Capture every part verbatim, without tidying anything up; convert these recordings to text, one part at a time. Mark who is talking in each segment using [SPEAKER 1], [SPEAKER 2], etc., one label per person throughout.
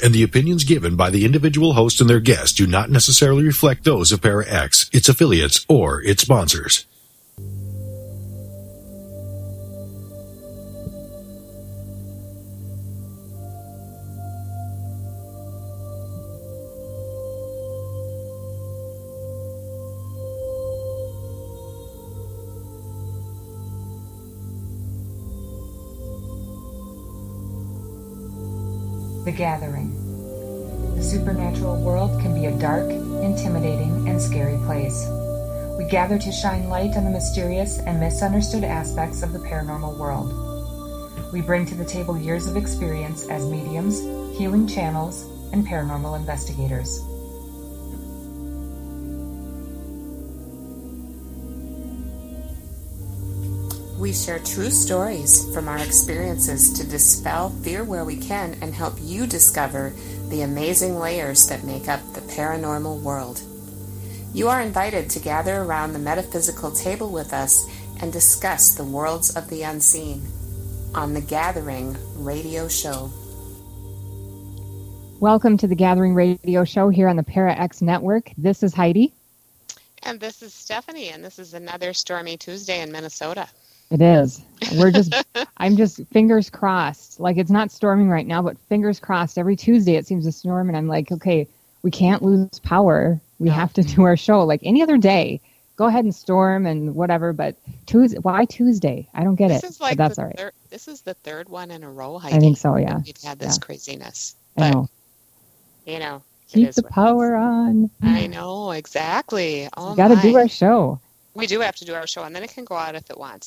[SPEAKER 1] and the opinions given by the individual host and their guests do not necessarily reflect those of Para X, its affiliates, or its sponsors.
[SPEAKER 2] The Gathering. The supernatural world can be a dark, intimidating, and scary place. We gather to shine light on the mysterious and misunderstood aspects of the paranormal world. We bring to the table years of experience as mediums, healing channels, and paranormal investigators.
[SPEAKER 3] We share true stories from our experiences to dispel fear where we can and help you discover the amazing layers that make up the paranormal world. You are invited to gather around the metaphysical table with us and discuss the worlds of the unseen on The Gathering Radio Show.
[SPEAKER 4] Welcome to The Gathering Radio Show here on the Para X Network. This is Heidi.
[SPEAKER 5] And this is Stephanie, and this is another stormy Tuesday in Minnesota.
[SPEAKER 4] It is. We're just, I'm just fingers crossed. Like, it's not storming right now, but fingers crossed. Every Tuesday it seems to storm, and I'm like, okay, we can't lose power. We no. have to do our show. Like any other day, go ahead and storm and whatever, but Tuesday, why Tuesday? I don't get
[SPEAKER 5] this
[SPEAKER 4] it.
[SPEAKER 5] Is like
[SPEAKER 4] but that's
[SPEAKER 5] the
[SPEAKER 4] all right.
[SPEAKER 5] Third, this is the third one in a row, Heidi.
[SPEAKER 4] I think so, yeah.
[SPEAKER 5] We've had this
[SPEAKER 4] yeah.
[SPEAKER 5] craziness.
[SPEAKER 4] But, I know.
[SPEAKER 5] You know.
[SPEAKER 4] Keep the power on.
[SPEAKER 5] I know, exactly. Oh,
[SPEAKER 4] we got to do our show.
[SPEAKER 5] We do have to do our show, and then it can go out if it wants.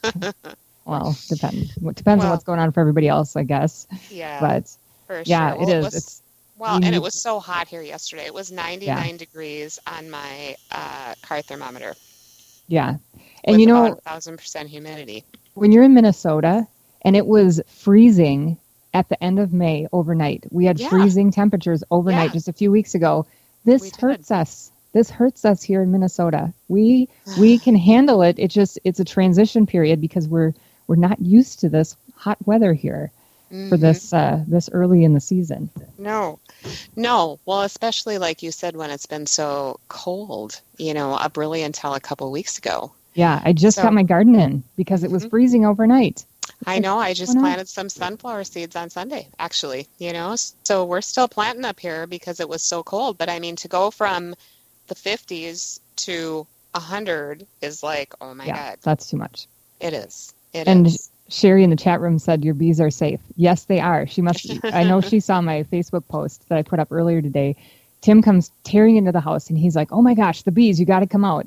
[SPEAKER 4] Well, depends. It depends well, on what's going on for everybody else, I guess.
[SPEAKER 5] Yeah.
[SPEAKER 4] But
[SPEAKER 5] for
[SPEAKER 4] yeah,
[SPEAKER 5] sure.
[SPEAKER 4] it
[SPEAKER 5] well,
[SPEAKER 4] is.
[SPEAKER 5] It was,
[SPEAKER 4] it's
[SPEAKER 5] well, and it was so hot here yesterday. It was ninety-nine
[SPEAKER 4] yeah.
[SPEAKER 5] degrees on my uh, car thermometer.
[SPEAKER 4] Yeah, and you know,
[SPEAKER 5] about a thousand percent humidity.
[SPEAKER 4] When you're in Minnesota, and it was freezing at the end of May overnight. We had
[SPEAKER 5] yeah.
[SPEAKER 4] freezing temperatures overnight yeah. just a few weeks ago. This
[SPEAKER 5] we
[SPEAKER 4] hurts
[SPEAKER 5] did.
[SPEAKER 4] us. This hurts us here in Minnesota. We we can handle it. It just it's a transition period because we're we're not used to this hot weather here mm-hmm. for this uh, this early in the season.
[SPEAKER 5] No, no. Well, especially like you said, when it's been so cold, you know, up really until a couple of weeks ago.
[SPEAKER 4] Yeah, I just
[SPEAKER 5] so,
[SPEAKER 4] got my garden in because it was
[SPEAKER 5] mm-hmm.
[SPEAKER 4] freezing overnight.
[SPEAKER 5] I know. I just planted some sunflower seeds on Sunday, actually, you know, so we're still planting up here because it was so cold. But I mean, to go from the fifties to one hundred is like, oh my
[SPEAKER 4] yeah,
[SPEAKER 5] God.
[SPEAKER 4] That's too much.
[SPEAKER 5] It is. It
[SPEAKER 4] and
[SPEAKER 5] is.
[SPEAKER 4] Sherry in the chat room said your bees are safe. Yes, they are. She must. I know she saw my Facebook post that I put up earlier today. Tim comes tearing into the house and he's like, oh my gosh, the bees, you got to come out.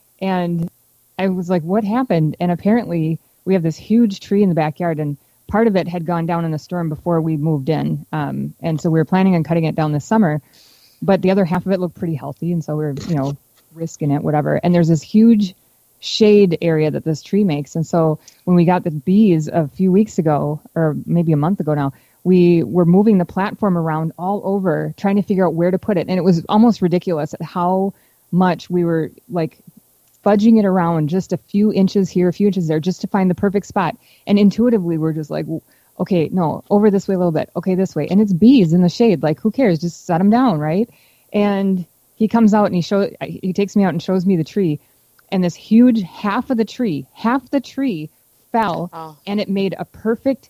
[SPEAKER 4] And I was like, what happened? And apparently we have this huge tree in the backyard, and part of it had gone down in a storm before we moved in. Um, and so we were planning on cutting it down this summer, but the other half of it looked pretty healthy. And so we we're, you know, risking it, whatever. And there's this huge shade area that this tree makes. And so when we got the bees a few weeks ago, or maybe a month ago now, we were moving the platform around all over, trying to figure out where to put it. And it was almost ridiculous at how much we were like fudging it around just a few inches here, a few inches there, just to find the perfect spot. And intuitively, we're just like, okay, no, over this way a little bit. Okay, this way. And it's bees in the shade. Like, who cares? Just set them down, right? And he comes out and he show, he takes me out and shows me the tree. And this huge half of the tree, half the tree fell,
[SPEAKER 5] oh.
[SPEAKER 4] and it made a perfect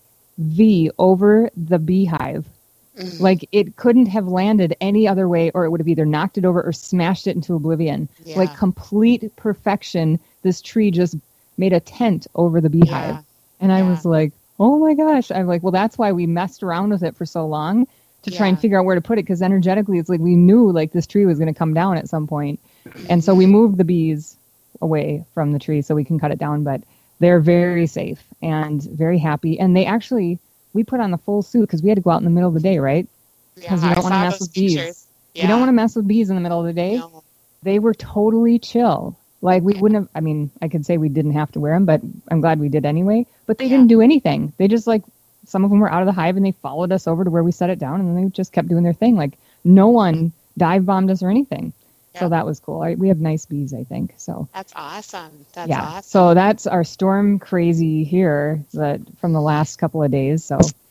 [SPEAKER 4] V over the beehive. Mm-hmm. Like, it couldn't have landed any other way, or it would have either knocked it over or smashed it into oblivion.
[SPEAKER 5] Yeah.
[SPEAKER 4] Like, complete perfection. This tree just made a tent over the beehive.
[SPEAKER 5] Yeah.
[SPEAKER 4] And I
[SPEAKER 5] yeah.
[SPEAKER 4] was like, oh my gosh. I'm like, well, that's why we messed around with it for so long, to
[SPEAKER 5] yeah.
[SPEAKER 4] try and figure out where to put it, because energetically it's like we knew like this tree was going to come down at some point. And so we moved the bees away from the tree so we can cut it down, but they're very safe and very happy. And they actually, we put on the full suit because we had to go out in the middle of the day, right? Because
[SPEAKER 5] yeah,
[SPEAKER 4] you don't want to mess with bees.
[SPEAKER 5] Yeah.
[SPEAKER 4] You don't want to mess with bees in the middle of the day.
[SPEAKER 5] No.
[SPEAKER 4] They were totally chill. Like, we wouldn't have, I mean, I could say we didn't have to wear them, but I'm glad we did anyway. But they
[SPEAKER 5] yeah.
[SPEAKER 4] didn't do anything. They just, like, some of them were out of the hive and they followed us over to where we set it down, and then they just kept doing their thing. Like, no one dive bombed us or anything. Yeah. So that was cool. I, we have nice bees, I think. So
[SPEAKER 5] that's awesome. That's
[SPEAKER 4] yeah.
[SPEAKER 5] awesome.
[SPEAKER 4] So that's our storm crazy here that from the last couple of days. So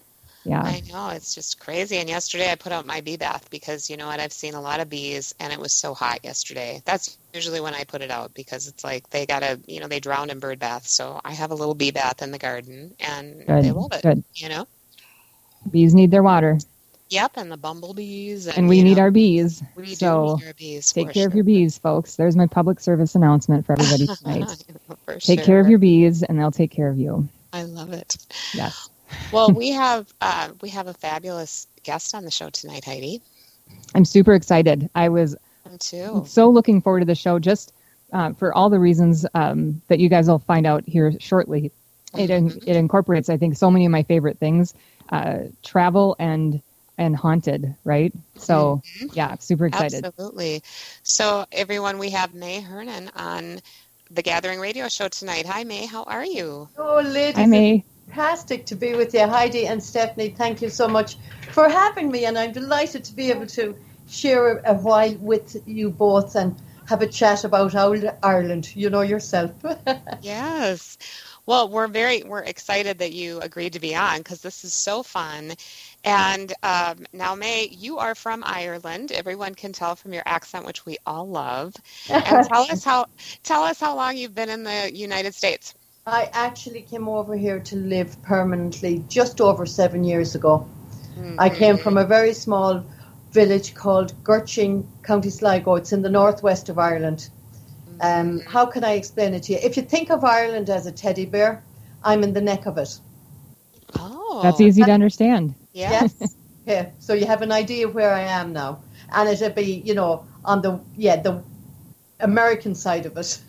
[SPEAKER 4] Yeah.
[SPEAKER 5] I know, it's just crazy. And yesterday I put out my bee bath because, you know what, I've seen a lot of bees and it was so hot yesterday. That's usually when I put it out because it's like they got to, you know, they drown in bird baths. So I have a little bee bath in the garden and
[SPEAKER 4] Good.
[SPEAKER 5] they love it,
[SPEAKER 4] Good.
[SPEAKER 5] you know?
[SPEAKER 4] Bees need their water.
[SPEAKER 5] Yep, and the bumblebees. And,
[SPEAKER 4] And we
[SPEAKER 5] you
[SPEAKER 4] need
[SPEAKER 5] know,
[SPEAKER 4] our bees.
[SPEAKER 5] we
[SPEAKER 4] so
[SPEAKER 5] do need our bees.
[SPEAKER 4] take
[SPEAKER 5] for
[SPEAKER 4] care
[SPEAKER 5] sure.
[SPEAKER 4] of your bees, folks. There's my public service announcement for everybody tonight.
[SPEAKER 5] For
[SPEAKER 4] Take
[SPEAKER 5] sure.
[SPEAKER 4] care of your bees and they'll take care of you.
[SPEAKER 5] I love it.
[SPEAKER 4] Yes.
[SPEAKER 5] Well, we have uh, we have a fabulous guest on the show tonight, Heidi.
[SPEAKER 4] I'm super excited. I was
[SPEAKER 5] Me too.
[SPEAKER 4] so looking forward to the show just uh, for all the reasons um, that you guys will find out here shortly. It,
[SPEAKER 5] Mm-hmm.
[SPEAKER 4] it incorporates, I think, so many of my favorite things, uh, travel and and haunted, right? So,
[SPEAKER 5] Mm-hmm.
[SPEAKER 4] yeah, super excited.
[SPEAKER 5] Absolutely. So, everyone, we have May Hernan on the Gathering Radio Show tonight. Hi, May. How are you?
[SPEAKER 6] Oh, ladies,
[SPEAKER 4] Hi, May.
[SPEAKER 6] it's fantastic to be with you, Heidi and Stephanie. Thank you so much for having me, and I'm delighted to be able to share a, a while with you both and have a chat about old Ireland. You know yourself.
[SPEAKER 5] Yes. Well, we're very we're excited that you agreed to be on because this is so fun. And um, now, May, you are from Ireland. Everyone can tell from your accent, which we all love. And tell us how tell us how long you've been in the United States.
[SPEAKER 6] I actually came over here to live permanently just over seven years ago.
[SPEAKER 5] Mm-hmm.
[SPEAKER 6] I came from a very small village called Gurchin, County Sligo. It's in the northwest of Ireland. Um, how can I explain it to you? If you think of Ireland as a teddy bear, I'm in the neck of it.
[SPEAKER 5] Oh,
[SPEAKER 4] That's easy to understand.
[SPEAKER 5] Yeah.
[SPEAKER 6] Yes. Yeah. So you have an idea of where I am now. And it'll be, you know, on the, yeah, the American side of it.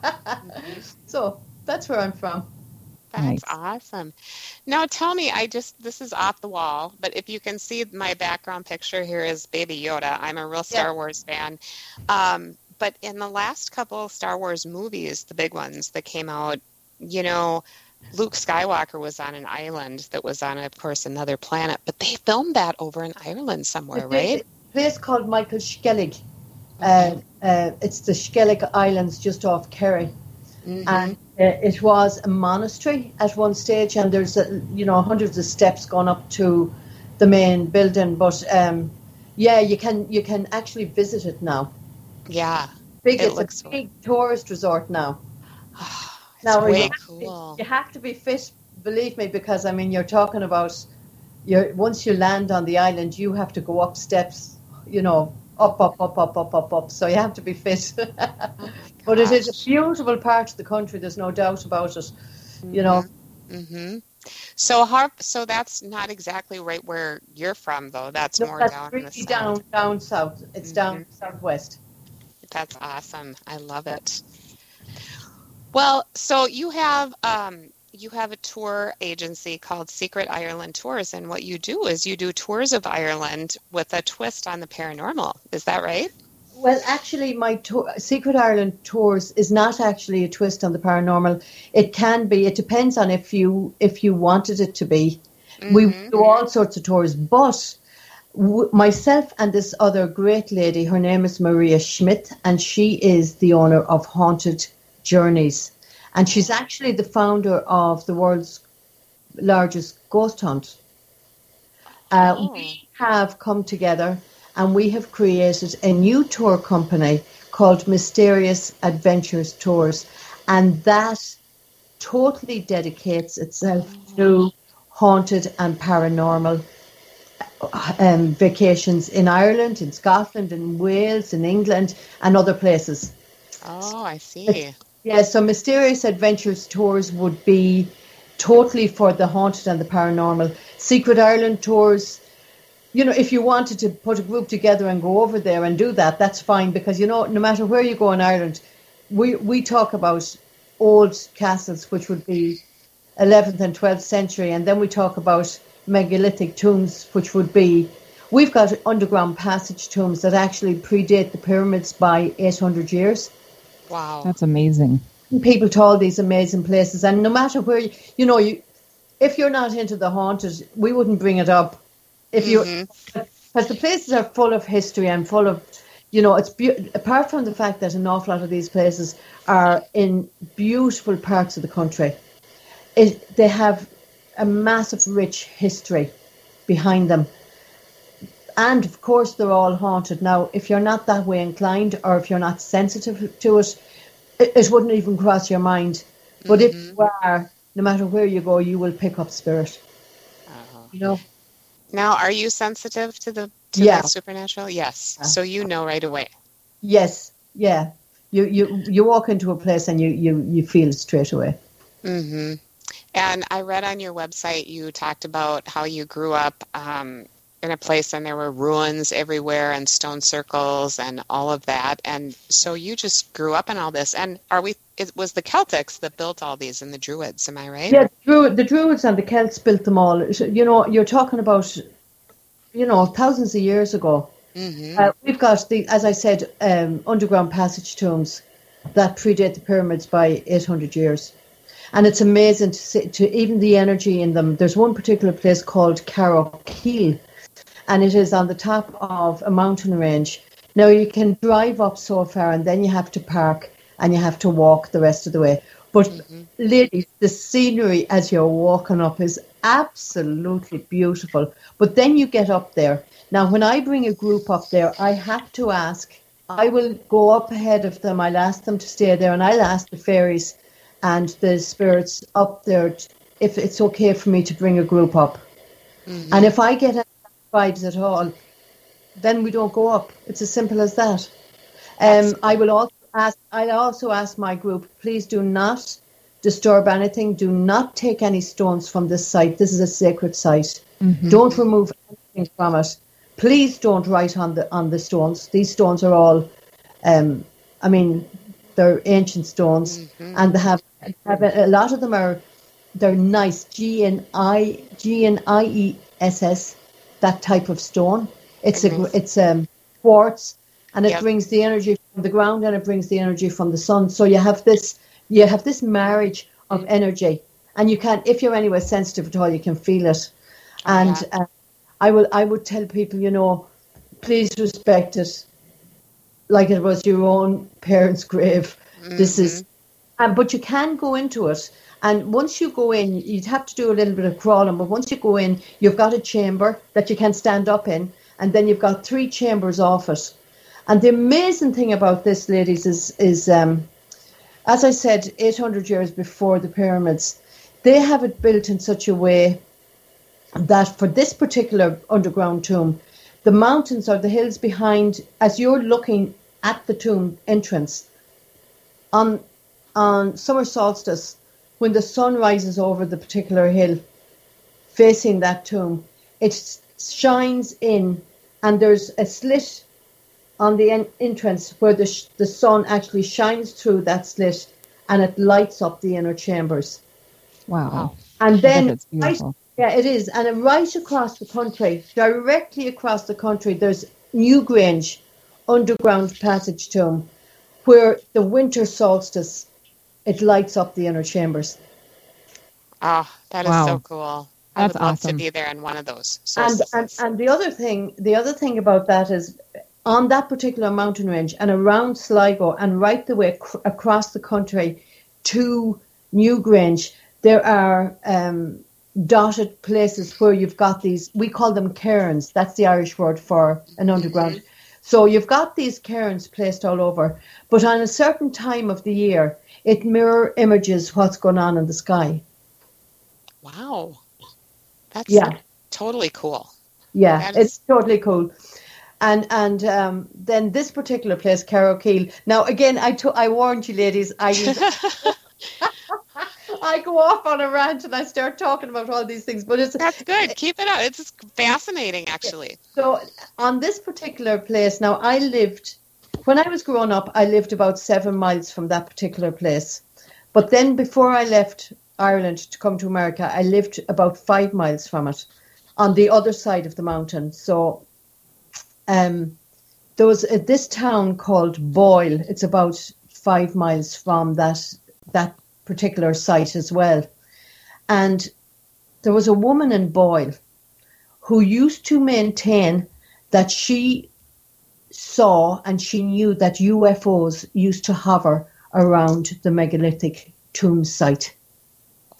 [SPEAKER 6] So that's where I'm from.
[SPEAKER 5] That's
[SPEAKER 4] Nice.
[SPEAKER 5] awesome. Now tell me, I just, this is off the wall, but if you can see my background picture here is Baby Yoda. I'm a real Star
[SPEAKER 6] Yeah.
[SPEAKER 5] Wars fan. Um, but in the last couple of Star Wars movies, the big ones that came out, you know, Luke Skywalker was on an island that was on, of course, another planet, but they filmed that over in Ireland somewhere, right?
[SPEAKER 6] A place called Michael Skellig. Uh, uh, it's the Skellig Islands just off Kerry.
[SPEAKER 5] Mhm.
[SPEAKER 6] And uh, it was a monastery at one stage, and there's a, you know hundreds of steps going up to the main building. But um, yeah, you can you can actually visit it now.
[SPEAKER 5] Yeah.
[SPEAKER 6] Big,
[SPEAKER 5] It
[SPEAKER 6] it's
[SPEAKER 5] looks
[SPEAKER 6] a big tourist resort now.
[SPEAKER 5] It's
[SPEAKER 6] Now
[SPEAKER 5] way
[SPEAKER 6] you have,
[SPEAKER 5] cool.
[SPEAKER 6] to, you have to be fit, believe me, because I mean you're talking about you're once you land on the island, you have to go up steps, you know, up, up, up, up, up, up, up. So you have to be fit. But it is a beautiful part of the country. There's no doubt about it. You know.
[SPEAKER 5] Mm-hmm. So how, so that's not exactly right where you're from, though. That's
[SPEAKER 6] No,
[SPEAKER 5] more
[SPEAKER 6] that's
[SPEAKER 5] down in
[SPEAKER 6] really
[SPEAKER 5] the south.
[SPEAKER 6] down down south. It's down southwest.
[SPEAKER 5] That's awesome. I love it. Well, so you have um, you have a tour agency called Secret Ireland Tours, and what you do is you do tours of Ireland with a twist on the paranormal. Is that right?
[SPEAKER 6] Well, actually, my tour, Secret Ireland Tours is not actually a twist on the paranormal. It can be. It depends on if you if you wanted it to be. Mm-hmm. We do all sorts of tours, but w- myself and this other great lady, her name is Maria Schmidt, and she is the owner of Haunted Journeys. And she's actually the founder of the world's largest ghost hunt. Uh,
[SPEAKER 5] Oh.
[SPEAKER 6] We have come together and we have created a new tour company called Mysterious Adventures Tours. And that totally dedicates itself to haunted and paranormal um, vacations in Ireland, in Scotland, in Wales, in England, and other places.
[SPEAKER 5] Oh, I see.
[SPEAKER 6] Yeah, so Mysterious Adventures Tours would be totally for the haunted and the paranormal. Secret Ireland Tours, you know, if you wanted to put a group together and go over there and do that, that's fine, because, you know, no matter where you go in Ireland, we, we talk about old castles, which would be eleventh and twelfth century, and then we talk about megalithic tombs, which would be, we've got underground passage tombs that actually predate the pyramids by eight hundred years.
[SPEAKER 5] Wow.
[SPEAKER 4] That's amazing.
[SPEAKER 6] People to all these amazing places, and no matter where you, you know, you, if you're not into the haunted, we wouldn't bring it up. If you, because the places are full of history and full of, you know, it's be- apart from the fact that an awful lot of these places are in beautiful parts of the country, it, they have a massive, rich history. behind them. And of course, they're all haunted. Now, if you're not that way inclined, or if you're not sensitive to it, it, it wouldn't even cross your mind. But mm-hmm. if you are, no matter where you go, you will pick up spirit. Uh-huh. You know.
[SPEAKER 5] Now, are you sensitive to the to
[SPEAKER 6] yeah.
[SPEAKER 5] the supernatural? Yes. Yeah. So you know right away.
[SPEAKER 6] Yes. Yeah. You you you walk into a place and you you, you feel it straight away.
[SPEAKER 5] Mm-hmm. And I read on your website you talked about how you grew up um, in a place and there were ruins everywhere and stone circles and all of that. And so you just grew up in all this. And are we? It was the Celtics that built all these and the Druids, am I right?
[SPEAKER 6] Yeah, the, Druid, the Druids and the Celts built them all. You know, you're talking about, you know, thousands of years ago. Mm-hmm. Uh, we've got, the, as I said, um, underground passage tombs that predate the pyramids by eight hundred years. And it's amazing to see, to even the energy in them. There's one particular place called Carrowkeel, and it is on the top of a mountain range. Now, you can drive up so far and then you have to park and you have to walk the rest of the way. But mm-hmm. ladies, the scenery as you're walking up is absolutely beautiful. But then you get up there. Now, when I bring a group up there, I have to ask, I will go up ahead of them. I'll ask them to stay there, and I'll ask the fairies and the spirits up there if it's okay for me to bring a group up. Mm-hmm. And if I get any vibes at all, then we don't go up. It's as simple as that. Um, I will also ask, I'll also ask my group, please do not disturb anything. Do not take any stones from this site. This is a sacred site. Mm-hmm. Don't remove anything from it. Please don't write on the on the stones. These stones are all, um, I mean, they're ancient stones, mm-hmm. and they have, have a, a lot of them are, they're nice, G N I G N I E S S, that type of stone. It's mm-hmm. a it's um quartz, and it yep. brings the energy from the ground and it brings the energy from the sun. So you have this you have this marriage of energy, and you can, if you're anywhere sensitive at all, you can feel it. And yeah. uh, I will I would tell people, you know, please respect it like it was your own parents' grave. Mm-hmm. This is, um, but you can go into it. And once you go in, you'd have to do a little bit of crawling, but once you go in, you've got a chamber that you can stand up in, and then you've got three chambers off it. And the amazing thing about this, ladies, is, is um, as I said, eight hundred years before the pyramids, they have it built in such a way that for this particular underground tomb, the mountains or the hills behind, as you're looking at the tomb entrance, on on summer solstice, when the sun rises over the particular hill facing that tomb, it shines in, and there's a slit on the en- entrance where the sh- the sun actually shines through that slit, and it lights up the inner chambers.
[SPEAKER 4] Wow.
[SPEAKER 6] And then, right, yeah, it is. And right across the country, directly across the country, there's Newgrange underground passage tomb, where the winter solstice, it lights up the inner chambers.
[SPEAKER 5] Oh, that is wow. so cool. I
[SPEAKER 4] That's
[SPEAKER 5] would love
[SPEAKER 4] awesome.
[SPEAKER 5] to be there in one of those.
[SPEAKER 6] And, and and the other thing, the other thing about that is, on that particular mountain range and around Sligo and right the way cr- across the country to Newgrange, there are um, dotted places where you've got these, we call them cairns. That's the Irish word for an underground. Mm-hmm. So you've got these cairns placed all over, but on a certain time of the year, it mirror images what's going on in the sky.
[SPEAKER 5] Wow. That's
[SPEAKER 6] yeah.
[SPEAKER 5] totally cool.
[SPEAKER 6] Yeah,
[SPEAKER 5] that
[SPEAKER 6] it's totally cool. And and um, then this particular place, Carrowkeel. Now, again, I, to- I warned you, ladies, I I go off on a rant and I start talking about all these things. But it's
[SPEAKER 5] That's good. Keep it up. It's fascinating, actually.
[SPEAKER 6] So on this particular place, now I lived, when I was growing up, I lived about seven miles from that particular place. But then before I left Ireland to come to America, I lived about five miles from it on the other side of the mountain. So um, there was uh, this town called Boyle. It's about five miles from that that particular site as well. And there was a woman in Boyle who used to maintain that she saw and she knew that U F Os used to hover around the megalithic tomb site.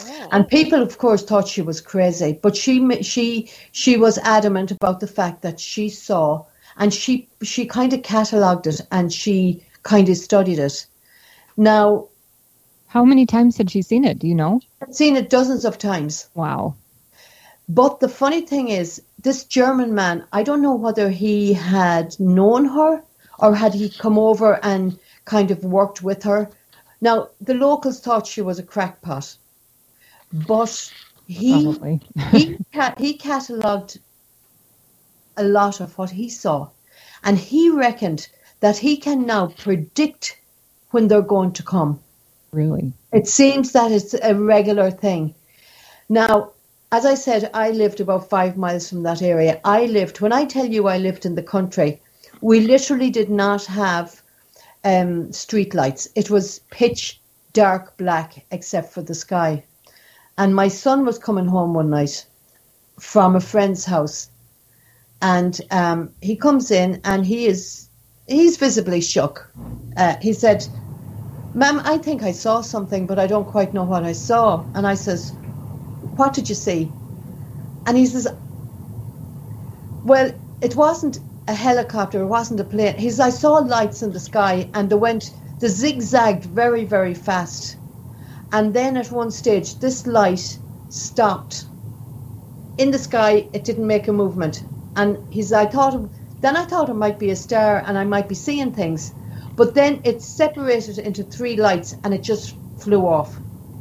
[SPEAKER 5] Oh.
[SPEAKER 6] And people, of course, thought she was crazy, but she she she was adamant about the fact that she saw, and she she kind of catalogued it, and she kind of studied it. Now,
[SPEAKER 4] how many times had she seen it? Do you know?
[SPEAKER 6] I've seen it dozens of times.
[SPEAKER 4] Wow.
[SPEAKER 6] But the funny thing is, this German man, I don't know whether he had known her or had he come over and kind of worked with her. Now, the locals thought she was a crackpot, but he he he catalogued a lot of what he saw, and he reckoned that he can now predict when they're going to come.
[SPEAKER 4] Really?
[SPEAKER 6] It seems that it's a regular thing. Now, as I said, I lived about five miles from that area. I lived, when I tell you I lived in the country, we literally did not have um, street lights. It was pitch dark black except for the sky. And my son was coming home one night from a friend's house. And um, he comes in and he is, he's visibly shook. Uh, he said, "Ma'am, I think I saw something, but I don't quite know what I saw." And I says, "What did you see?" And he says, "Well, it wasn't a helicopter, it wasn't a plane." He says, "I saw lights in the sky and they went, they zigzagged very, very fast. And then at one stage, this light stopped. In the sky, it didn't make a movement." And he says, I thought, it, then I thought it might be a star and I might be seeing things. But then it separated into three lights and it just flew off.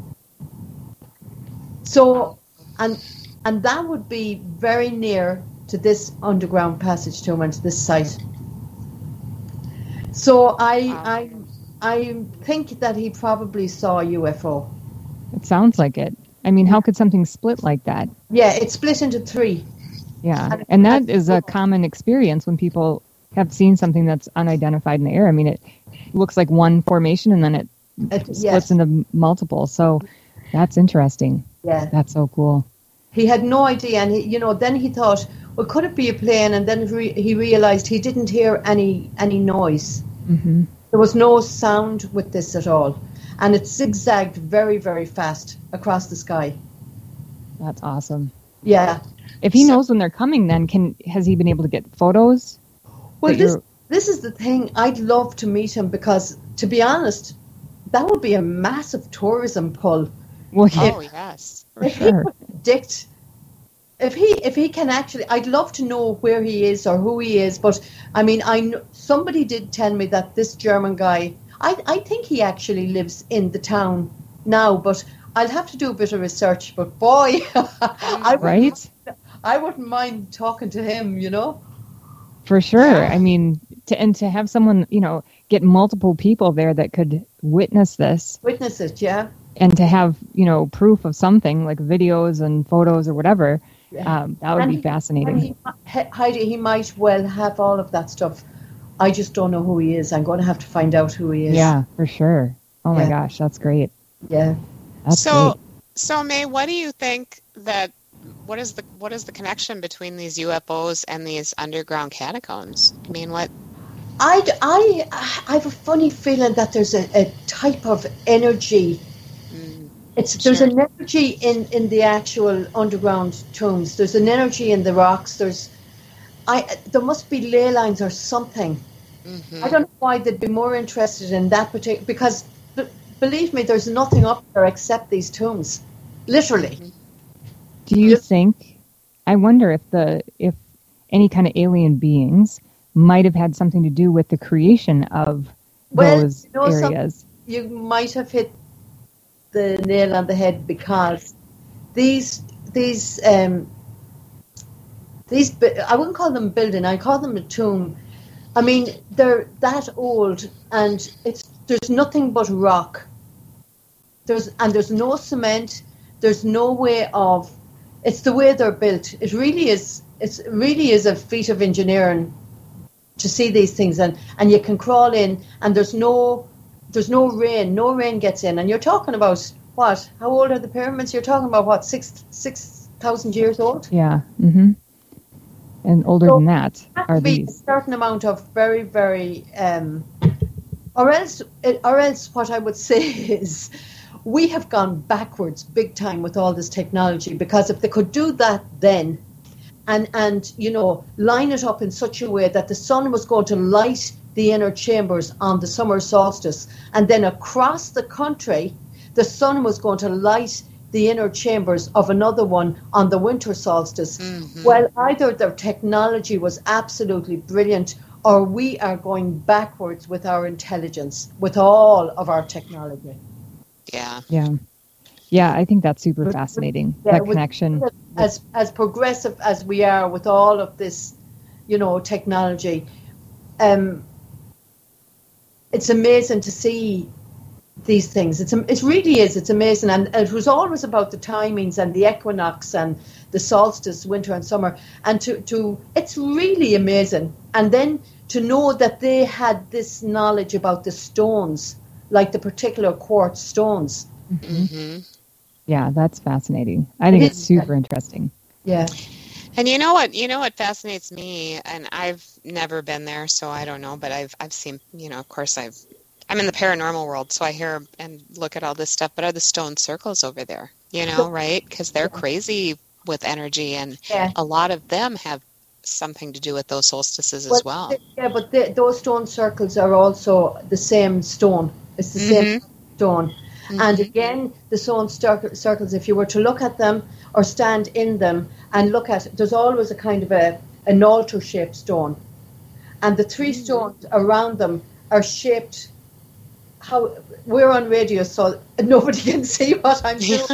[SPEAKER 6] So, and and that would be very near to this underground passage to him and to this site. So I I I think that he probably saw a U F O.
[SPEAKER 4] It sounds like it. I mean, how could something split like that?
[SPEAKER 6] Yeah, it split into three.
[SPEAKER 4] Yeah, and that is a common experience when people have seen something that's unidentified in the air. I mean, it looks like one formation and then it, it splits yes. into multiple. So that's interesting.
[SPEAKER 6] Yeah.
[SPEAKER 4] That's so cool.
[SPEAKER 6] He had no idea. And, he, you know, then he thought, well, could it be a plane? And then re- he realized he didn't hear any, any noise.
[SPEAKER 4] Mm-hmm.
[SPEAKER 6] There was no sound with this at all. And it zigzagged very, very fast across the sky.
[SPEAKER 4] That's awesome.
[SPEAKER 6] Yeah.
[SPEAKER 4] If he knows when they're coming, then can has he been able to get photos?
[SPEAKER 6] Well, this this is the thing. I'd love to meet him because, to be honest, that would be a massive tourism pull.
[SPEAKER 4] Well,
[SPEAKER 5] oh if, yes,
[SPEAKER 4] for
[SPEAKER 6] if
[SPEAKER 4] sure.
[SPEAKER 6] He could predict, if he if he can actually, I'd love to know where he is or who he is. But I mean, I know, somebody did tell me that this German guy, I I think he actually lives in the town now, but I'll have to do a bit of research. But boy, I
[SPEAKER 4] right.
[SPEAKER 6] I wouldn't mind talking to him, you know.
[SPEAKER 4] For sure. Yeah. I mean, to, and to have someone, you know, get multiple people there that could witness this.
[SPEAKER 6] Witness it, yeah.
[SPEAKER 4] And to have, you know, proof of something like videos and photos or whatever, yeah. um, that would
[SPEAKER 6] and
[SPEAKER 4] be
[SPEAKER 6] he,
[SPEAKER 4] fascinating.
[SPEAKER 6] He, Heidi, he might well have all of that stuff. I just don't know who he is. I'm going to have to find out who he is.
[SPEAKER 4] Yeah, for sure. Oh my
[SPEAKER 6] yeah.
[SPEAKER 4] gosh, that's great.
[SPEAKER 6] Yeah.
[SPEAKER 4] That's
[SPEAKER 5] so,
[SPEAKER 4] great.
[SPEAKER 5] so May, what do you think that? What is the what is the connection between these U F Os and these underground catacombs? I mean, what?
[SPEAKER 6] I, I, I have a funny feeling that there's a, a type of energy.
[SPEAKER 5] Mm,
[SPEAKER 6] it's
[SPEAKER 5] sure.
[SPEAKER 6] There's an energy in, in the actual underground tombs. There's an energy in the rocks. There's, I there must be ley lines or something.
[SPEAKER 5] Mm-hmm.
[SPEAKER 6] I don't know why they'd be more interested in that particular, because b- believe me, there's nothing up there except these tombs, literally.
[SPEAKER 5] Mm-hmm.
[SPEAKER 4] Do you think, I wonder if the if any kind of alien beings might have had something to do with the creation of
[SPEAKER 6] well,
[SPEAKER 4] those
[SPEAKER 6] you know,
[SPEAKER 4] areas?
[SPEAKER 6] You might have hit the nail on the head, because these these um, these I wouldn't call them building, I call them a tomb. I mean, they're that old, and it's there's nothing but rock. There's and there's no cement. There's no way of. It's the way they're built. It really is. It really is a feat of engineering to see these things, and, and you can crawl in, and there's no there's no rain. No rain gets in, and you're talking about what? How old are the pyramids? You're talking about what? Six six thousand years old?
[SPEAKER 4] Yeah. Mm-hmm. And older
[SPEAKER 6] so
[SPEAKER 4] than that are
[SPEAKER 6] be
[SPEAKER 4] these.
[SPEAKER 6] A certain amount of very very, um, or else or else what I would say is, we have gone backwards big time with all this technology, because if they could do that then, and, and you know, line it up in such a way that the sun was going to light the inner chambers on the summer solstice, and then across the country, the sun was going to light the inner chambers of another one on the winter solstice. Mm-hmm. Well, either their technology was absolutely brilliant, or we are going backwards with our intelligence, with all of our technology.
[SPEAKER 5] Yeah.
[SPEAKER 4] Yeah. Yeah, I think that's super fascinating, yeah, that connection.
[SPEAKER 6] As as progressive as we are with all of this, you know, technology, um, it's amazing to see these things. It's It really is. It's amazing. And it was always about the timings and the equinox and the solstice, winter and summer. And to, to it's really amazing. And then to know that they had this knowledge about the stones, like the particular quartz stones.
[SPEAKER 4] Mm-hmm. Mm-hmm. Yeah, that's fascinating. I think it it's super interesting.
[SPEAKER 6] Yeah.
[SPEAKER 5] And you know what? You know what fascinates me, and I've never been there, so I don't know. But I've I've seen, you know, of course, I've I'm in the paranormal world, so I hear and look at all this stuff. But are the stone circles over there? You know, right? Because they're crazy with energy, and yeah. a lot of them have something to do with those solstices as well.
[SPEAKER 6] well. Yeah, but the, those stone circles are also the same stone. It's the mm-hmm. same stone. Mm-hmm. And again, the stone circles, if you were to look at them or stand in them and look at, there's always a kind of a an altar-shaped stone. And the three mm-hmm. stones around them are shaped, how we're on radio, so nobody can see what I'm doing.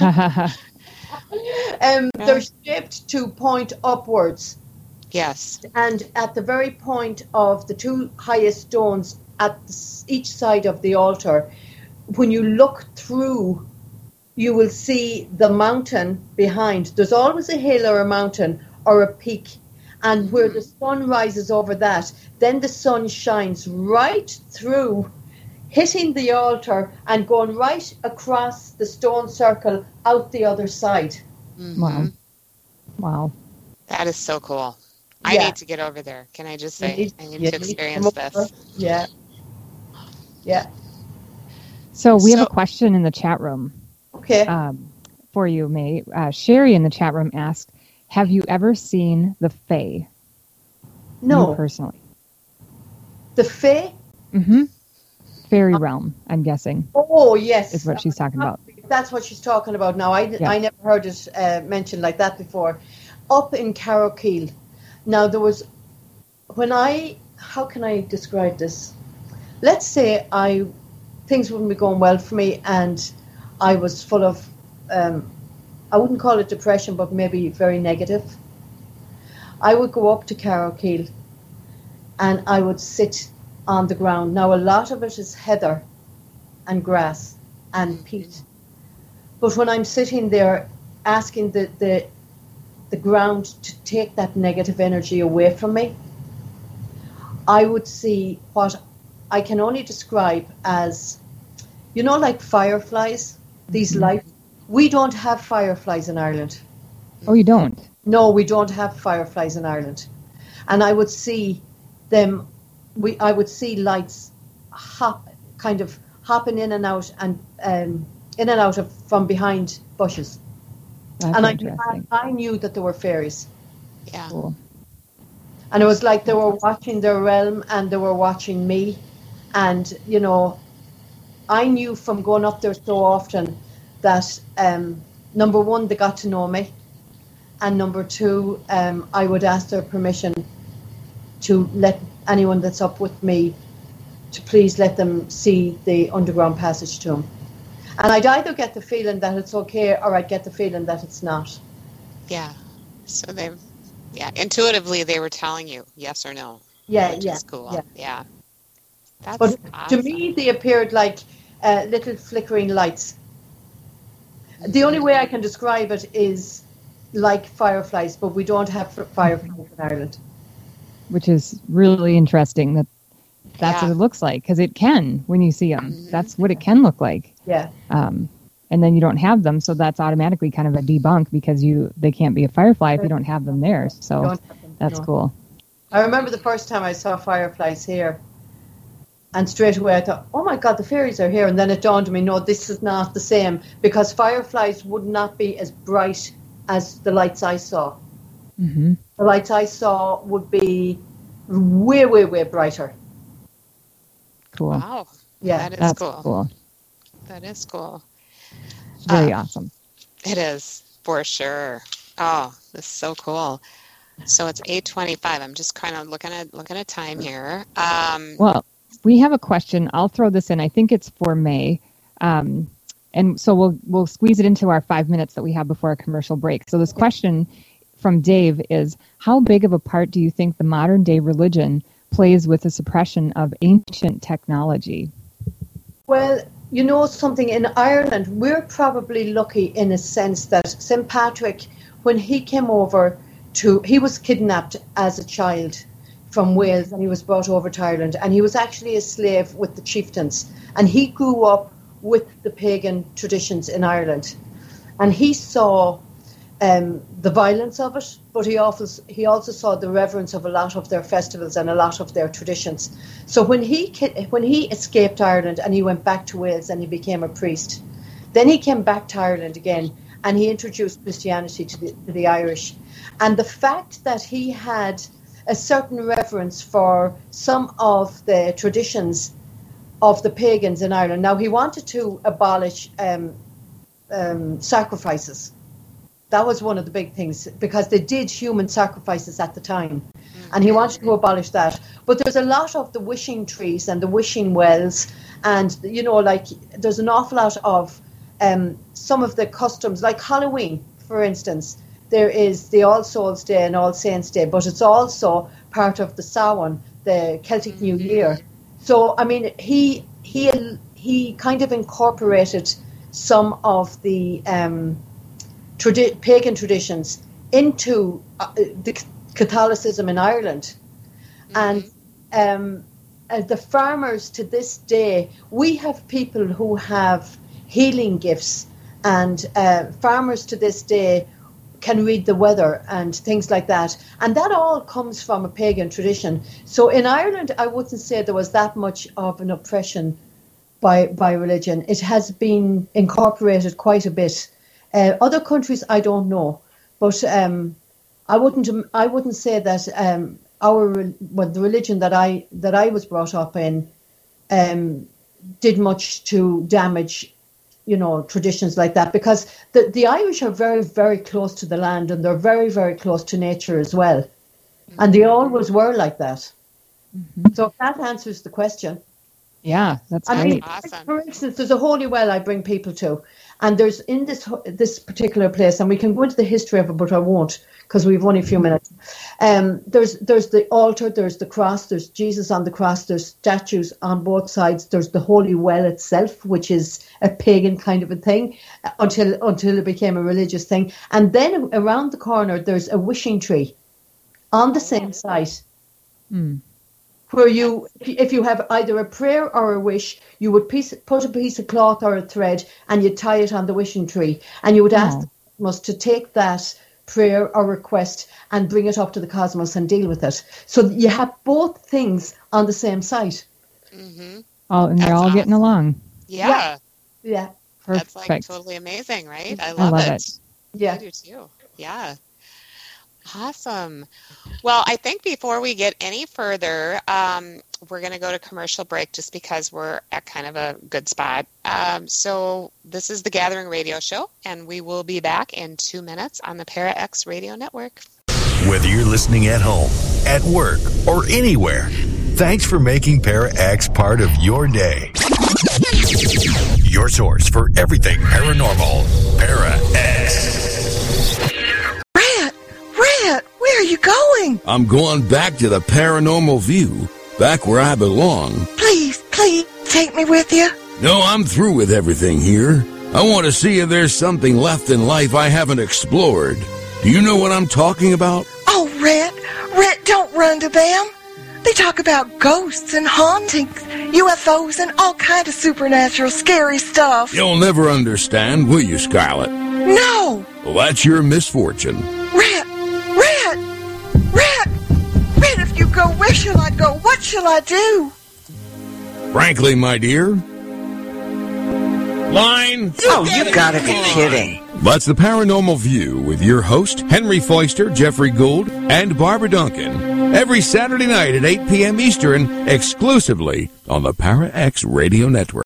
[SPEAKER 6] um, yeah. They're shaped to point upwards.
[SPEAKER 5] Yes.
[SPEAKER 6] And at the very point of the two highest stones at each side of the altar, when you look through, you will see the mountain behind. There's always a hill or a mountain or a peak. And where the sun rises over that, then the sun shines right through, hitting the altar and going right across the stone circle out the other side.
[SPEAKER 5] Mm-hmm.
[SPEAKER 4] Wow. Wow.
[SPEAKER 5] That is so cool. I yeah. need to get over there. Can I just say, need, I need to experience need to this.
[SPEAKER 6] Yeah. Yeah.
[SPEAKER 4] So we so, have a question in the chat room.
[SPEAKER 6] Okay.
[SPEAKER 4] Um, for you, May. Uh, Sherry in the chat room asked, have you ever seen the Fae?
[SPEAKER 6] No.
[SPEAKER 4] You personally.
[SPEAKER 6] The Fae?
[SPEAKER 4] Mm-hmm. Fairy realm, I'm guessing.
[SPEAKER 6] Oh, yes.
[SPEAKER 4] Is what she's talking about.
[SPEAKER 6] That's what she's talking about now. I, yeah. I never heard it uh, mentioned like that before. Up in Carrowkeel. Now, there was, when I, how can I describe this? Let's say I, things wouldn't be going well for me and I was full of, um, I wouldn't call it depression, but maybe very negative. I would go up to Carrowkeel and I would sit on the ground. Now, a lot of it is heather and grass and peat. But when I'm sitting there asking the, the, the ground to take that negative energy away from me, I would see what I can only describe as, you know, like fireflies, these mm-hmm. light. We don't have fireflies in Ireland.
[SPEAKER 4] Oh, you don't?
[SPEAKER 6] No, we don't have fireflies in Ireland. And I would see them, we I would see lights hop, kind of hopping in and out and um, in and out of from behind bushes.
[SPEAKER 4] That's
[SPEAKER 6] and I, I knew that there were fairies.
[SPEAKER 5] Yeah.
[SPEAKER 4] Cool.
[SPEAKER 6] And it was like they were watching their realm and they were watching me. And, you know, I knew from going up there so often that, um, number one, they got to know me. And number two, um, I would ask their permission to let anyone that's up with me to please let them see the underground passage to them. And I'd either get the feeling that it's okay or I'd get the feeling that it's not.
[SPEAKER 5] Yeah. So they, yeah, intuitively they were telling you yes or no.
[SPEAKER 6] Yeah,
[SPEAKER 5] which
[SPEAKER 6] yeah.
[SPEAKER 5] is cool.
[SPEAKER 6] Yeah.
[SPEAKER 5] yeah. That's
[SPEAKER 6] but
[SPEAKER 5] awesome.
[SPEAKER 6] To me, they appeared like uh, little flickering lights. The only way I can describe it is like fireflies, but we don't have fireflies in Ireland.
[SPEAKER 4] Which is really interesting that that's
[SPEAKER 5] yeah.
[SPEAKER 4] what it looks like, because it can when you see them. Mm-hmm. That's what it can look like.
[SPEAKER 6] Yeah.
[SPEAKER 4] Um, and then you don't have them, so that's automatically kind of a debunk because you they can't be a firefly if you don't have them there. So them, that's no. cool.
[SPEAKER 6] I remember the first time I saw fireflies here. And straight away I thought, oh my God, the fairies are here. And then it dawned on me, no, this is not the same, because fireflies would not be as bright as the lights I saw.
[SPEAKER 4] Mm-hmm.
[SPEAKER 6] The lights I saw would be way, way, way brighter.
[SPEAKER 4] Cool.
[SPEAKER 5] Wow.
[SPEAKER 6] Yeah.
[SPEAKER 5] That is
[SPEAKER 4] That's
[SPEAKER 5] cool.
[SPEAKER 4] cool.
[SPEAKER 5] That is cool.
[SPEAKER 4] Very
[SPEAKER 5] Uh,
[SPEAKER 4] awesome.
[SPEAKER 5] It is, for sure. Oh, this is so cool. So it's eight twenty-five. I'm just kind of looking at looking at time here. Um,
[SPEAKER 4] Well, we have a question. I'll throw this in. I think it's for May. Um, and so we'll we'll squeeze it into our five minutes that we have before a commercial break. So this question from Dave is, how big of a part do you think the modern day religion plays with the suppression of ancient technology?
[SPEAKER 6] Well, you know something, in Ireland, we're probably lucky in a sense that Saint Patrick, when he came over to, he was kidnapped as a child from Wales and he was brought over to Ireland, and he was actually a slave with the chieftains, and he grew up with the pagan traditions in Ireland, and he saw um, the violence of it, but he also, he also saw the reverence of a lot of their festivals and a lot of their traditions. So when he when he escaped Ireland and he went back to Wales and he became a priest, then he came back to Ireland again and he introduced Christianity to the, to the Irish. And the fact that he had a certain reverence for some of the traditions of the pagans in Ireland. Now, he wanted to abolish um, um, sacrifices. That was one of the big things, because they did human sacrifices at the time. And he wanted to abolish that. But there's a lot of the wishing trees and the wishing wells. And, you know, like, there's an awful lot of um, some of the customs, like Halloween, for instance. There is the All Souls Day and All Saints Day, but it's also part of the Samhain, the Celtic New Year. So, I mean, he he he kind of incorporated some of the um, tradi- pagan traditions into uh, the Catholicism in Ireland. Mm-hmm. And um, uh, the farmers to this day, we have people who have healing gifts, and uh, farmers to this day can read the weather and things like that. And that all comes from a pagan tradition. So in Ireland, I wouldn't say there was that much of an oppression by by religion. It has been incorporated quite a bit. Uh, other countries, I don't know. But um, I wouldn't I wouldn't say that um, our well, the religion that I that I was brought up in um, did much to damage, you know, traditions like that, because the, the Irish are very, very close to the land, and they're very, very close to nature as well. Mm-hmm. And they always were like that. Mm-hmm. So if that answers the question.
[SPEAKER 4] Yeah, that's
[SPEAKER 6] I
[SPEAKER 4] great.
[SPEAKER 6] mean,
[SPEAKER 5] awesome.
[SPEAKER 6] For instance, there's a holy well I bring people to, and there's in this this particular place, and we can go into the history of it, but I won't, because we've only a few minutes. Um, there's there's the altar, there's the cross, there's Jesus on the cross, there's statues on both sides, there's the holy well itself, which is a pagan kind of a thing, until until it became a religious thing. And then around the corner, there's a wishing tree on the same site.
[SPEAKER 4] Mm.
[SPEAKER 6] Where you, if you have either a prayer or a wish, you would piece, put a piece of cloth or a thread and you'd tie it on the wishing tree. And you would ask
[SPEAKER 4] Oh.
[SPEAKER 6] the cosmos to take that prayer or request and bring it up to the cosmos and deal with it. So you have both things on the same site.
[SPEAKER 5] Mm-hmm.
[SPEAKER 4] Oh, and they're
[SPEAKER 5] That's
[SPEAKER 4] all getting
[SPEAKER 5] awesome.
[SPEAKER 4] along.
[SPEAKER 5] Yeah,
[SPEAKER 6] Yeah,
[SPEAKER 5] that's
[SPEAKER 4] Perfect.
[SPEAKER 5] like totally amazing, right? I
[SPEAKER 4] I
[SPEAKER 5] love,
[SPEAKER 4] love
[SPEAKER 5] it.
[SPEAKER 4] it.
[SPEAKER 6] yeah.
[SPEAKER 5] I do too. Yeah. Awesome. Well, I think before we get any further, um, we're going to go to commercial break just because we're at kind of a good spot. Um, so this is the Gathering Radio Show, and we will be back in two minutes on the Para X Radio Network.
[SPEAKER 1] Whether you're listening at home, at work, or anywhere, thanks for making Para X part of your day. Your source for everything paranormal. Para X.
[SPEAKER 7] Rat! Rat! Where are you going?
[SPEAKER 8] I'm going back to the Paranormal View, back where I belong.
[SPEAKER 7] Please, please, take me with you.
[SPEAKER 8] No, I'm through with everything here. I want to see if there's something left in life I haven't explored. Do you know what I'm talking about?
[SPEAKER 7] Oh, Rat! Rat, don't run to them. They talk about ghosts and hauntings, U F Os, and all kind of supernatural scary stuff.
[SPEAKER 8] You'll never understand, will you, Scarlet?
[SPEAKER 7] No!
[SPEAKER 8] Well, that's your misfortune.
[SPEAKER 7] Rat! Rat! Rat! Rat, if you go, where shall I go? What shall I do?
[SPEAKER 8] Frankly, my dear. Line.
[SPEAKER 7] Oh, you gotta be kidding.
[SPEAKER 8] That's the Paranormal View with your host, Henry Foister, Jeffrey Gould, and Barbara Duncan. Every Saturday night at eight p.m. Eastern, exclusively on the Para X Radio Network.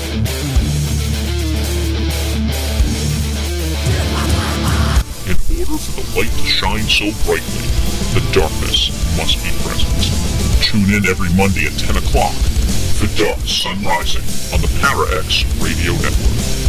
[SPEAKER 9] In order for the light to shine so brightly, the darkness must be present. Tune in every Monday at ten o'clock for Dark Sun Rising on the Para X Radio Network.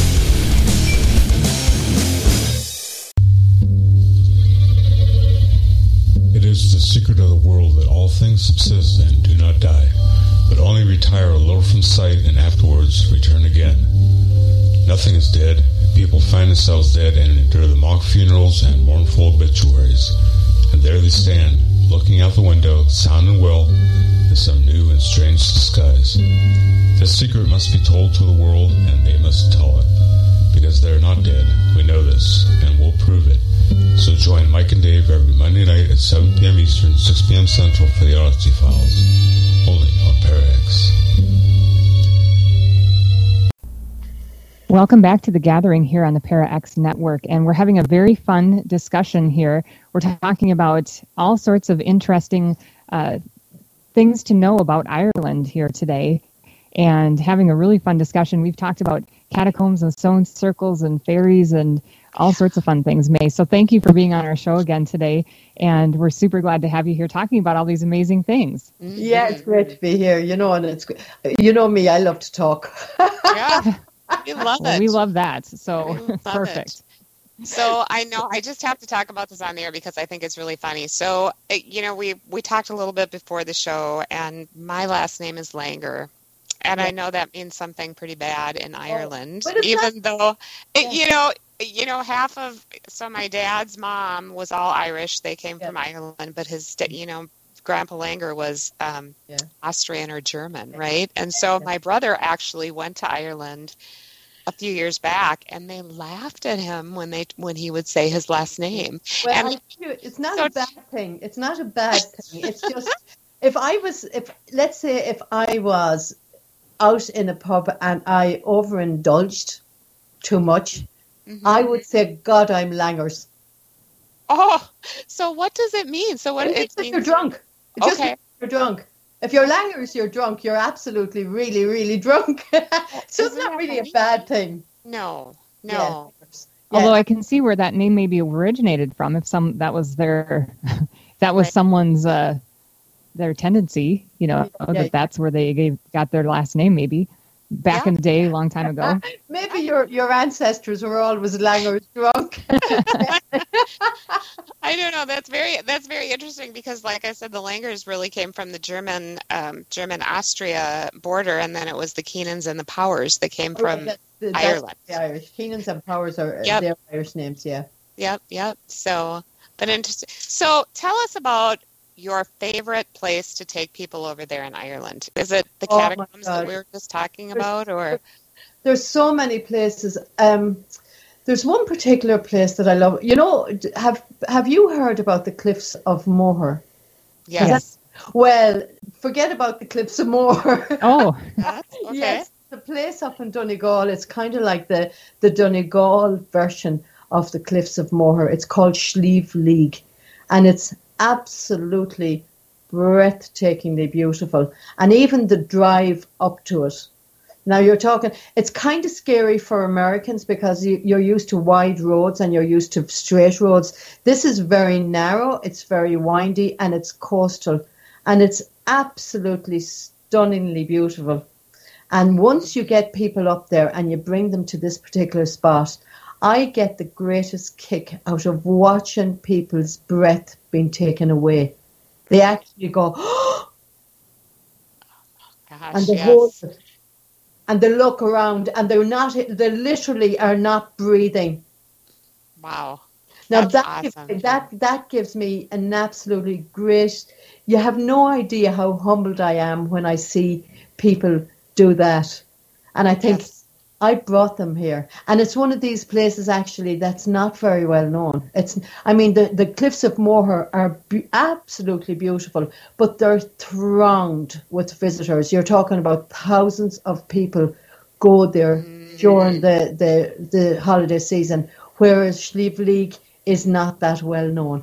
[SPEAKER 10] It is the secret of the world that all things subsist and do not die, but only retire a little from sight and afterwards return again. Nothing is dead. People find themselves dead and endure the mock funerals and mournful obituaries. And there they stand, looking out the window, sound and well, in some new and strange disguise. This secret must be told to the world, and they must tell it. Because they're not dead, we know this, and we'll prove it. So join Mike and Dave every Monday night at seven p.m. Eastern, six p.m. Central for the Odyssey Files. Only on Parax.
[SPEAKER 4] Welcome back to The Gathering here on the Para X Network, and we're having a very fun discussion here. We're talking about all sorts of interesting uh, things to know about Ireland here today, and having a really fun discussion. We've talked about catacombs and stone circles and fairies and all sorts of fun things, May. So thank you for being on our show again today, and we're super glad to have you here talking about all these amazing things.
[SPEAKER 6] Yeah, it's great to be here. You know, and it's you know me, I love to talk.
[SPEAKER 5] Yeah. We love
[SPEAKER 4] well,
[SPEAKER 5] it.
[SPEAKER 4] We love that. So
[SPEAKER 5] love
[SPEAKER 4] perfect.
[SPEAKER 5] It. So I know I just have to talk about this on the air because I think it's really funny. So, you know, we, we talked a little bit before the show, and my last name is Langer. And yeah. I know that means something pretty bad in Ireland, oh, even not- though, it, yeah. you know, you know, half of, so my dad's mom was all Irish. They came yeah. from Ireland, but his, you know, Grandpa Langer was um, yeah. Austrian or German, right? And so my brother actually went to Ireland a few years back, and they laughed at him when they when he would say his last name.
[SPEAKER 6] Well,
[SPEAKER 5] and
[SPEAKER 6] I you, it's not so, a bad thing. It's not a bad thing. It's just if I was, if let's say, if I was out in a pub and I overindulged too much, mm-hmm. I would say, "God, I'm Langers."
[SPEAKER 5] Oh, so what does it mean? So what
[SPEAKER 6] it
[SPEAKER 5] it
[SPEAKER 6] means?
[SPEAKER 5] You're
[SPEAKER 6] drunk. It just
[SPEAKER 5] okay.
[SPEAKER 6] means you're drunk. If you're Langers, you're drunk. You're absolutely, really, really drunk. So it's not really funny? A bad thing.
[SPEAKER 5] No, no.
[SPEAKER 6] Yeah.
[SPEAKER 4] Although I can see where that name maybe originated from. If some that was their, that was right. someone's uh, their tendency. You know, yeah, that yeah. that's where they gave, got their last name. Maybe back
[SPEAKER 5] yeah.
[SPEAKER 4] in the day, a long time ago.
[SPEAKER 6] Maybe your your ancestors were always Langers drunk.
[SPEAKER 5] I don't know. That's very that's very interesting because, like I said, the Langers really came from the German um, German Austria border, and then it was the Keenans and the Powers that came from oh, that's the, that's Ireland.
[SPEAKER 6] The Irish Keenans and Powers are
[SPEAKER 5] yep.
[SPEAKER 6] their Irish names, yeah.
[SPEAKER 5] Yep, yep. So, but interesting. So, tell us about your favorite place to take people over there in Ireland. Is it the
[SPEAKER 6] oh
[SPEAKER 5] catacombs that we were just talking there's, about, or
[SPEAKER 6] there's so many places. Um, There's one particular place that I love. You know, have have you heard about the Cliffs of Moher?
[SPEAKER 5] Yes. yes.
[SPEAKER 6] Well, forget about the Cliffs of Moher.
[SPEAKER 4] Oh.
[SPEAKER 5] Okay.
[SPEAKER 6] Yes, the place up in Donegal. It's kind of like the, the Donegal version of the Cliffs of Moher. It's called Slieve League. And it's absolutely breathtakingly beautiful. And even the drive up to it. Now you're talking, it's kind of scary for Americans because you, you're used to wide roads and you're used to straight roads. This is very narrow, it's very windy, and it's coastal. And it's absolutely stunningly beautiful. And once you get people up there and you bring them to this particular spot, I get the greatest kick out of watching people's breath being taken away. They actually go, oh!
[SPEAKER 5] Gosh,
[SPEAKER 6] and the
[SPEAKER 5] yes.
[SPEAKER 6] whole... And they look around, and they're not. They literally are not breathing.
[SPEAKER 5] Wow!
[SPEAKER 6] Now
[SPEAKER 5] That's
[SPEAKER 6] that
[SPEAKER 5] awesome.
[SPEAKER 6] gives, that that gives me an absolutely great. You have no idea how humbled I am when I see people do that, and I think
[SPEAKER 5] yes.
[SPEAKER 6] I brought them here, and it's one of these places actually that's not very well known. It's, I mean, the, the Cliffs of Moher are be- absolutely beautiful, but they're thronged with visitors. You're talking about thousands of people go there mm. during the, the, the holiday season, whereas Slieve is not that well known.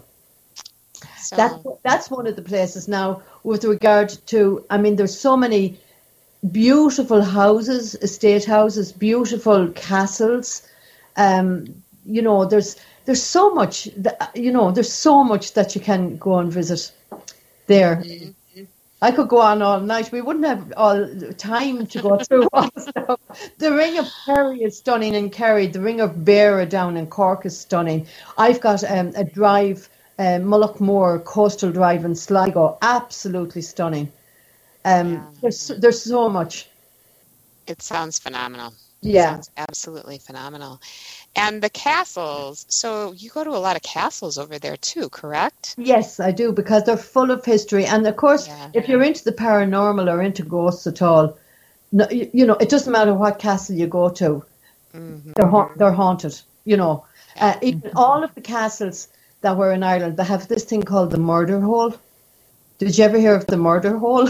[SPEAKER 6] So. That's, that's one of the places now with regard to, I mean, there's so many beautiful houses, estate houses, beautiful castles. Um, you know, there's there's so much, that, you know, there's so much that you can go and visit there. Mm-hmm. I could go on all night. We wouldn't have all time to go through all stuff. The Ring of Kerry is stunning in Kerry. The Ring of Beara down in Cork is stunning. I've got um, a drive, uh, Mullaghmore Coastal Drive in Sligo, absolutely stunning. Um, yeah. There's there's so much.
[SPEAKER 5] It sounds phenomenal.
[SPEAKER 6] Yeah,
[SPEAKER 5] it sounds absolutely phenomenal. And the castles. So you go to a lot of castles over there too, correct?
[SPEAKER 6] Yes, I do, because they're full of history. And of course, yeah. if you're into the paranormal or into ghosts at all, no, you, you know, it doesn't matter what castle you go to. Mm-hmm. They're ha- they're haunted. You know, uh, even all of the castles that were in Ireland, they have this thing called the murder hole. Did you ever hear of the murder hole?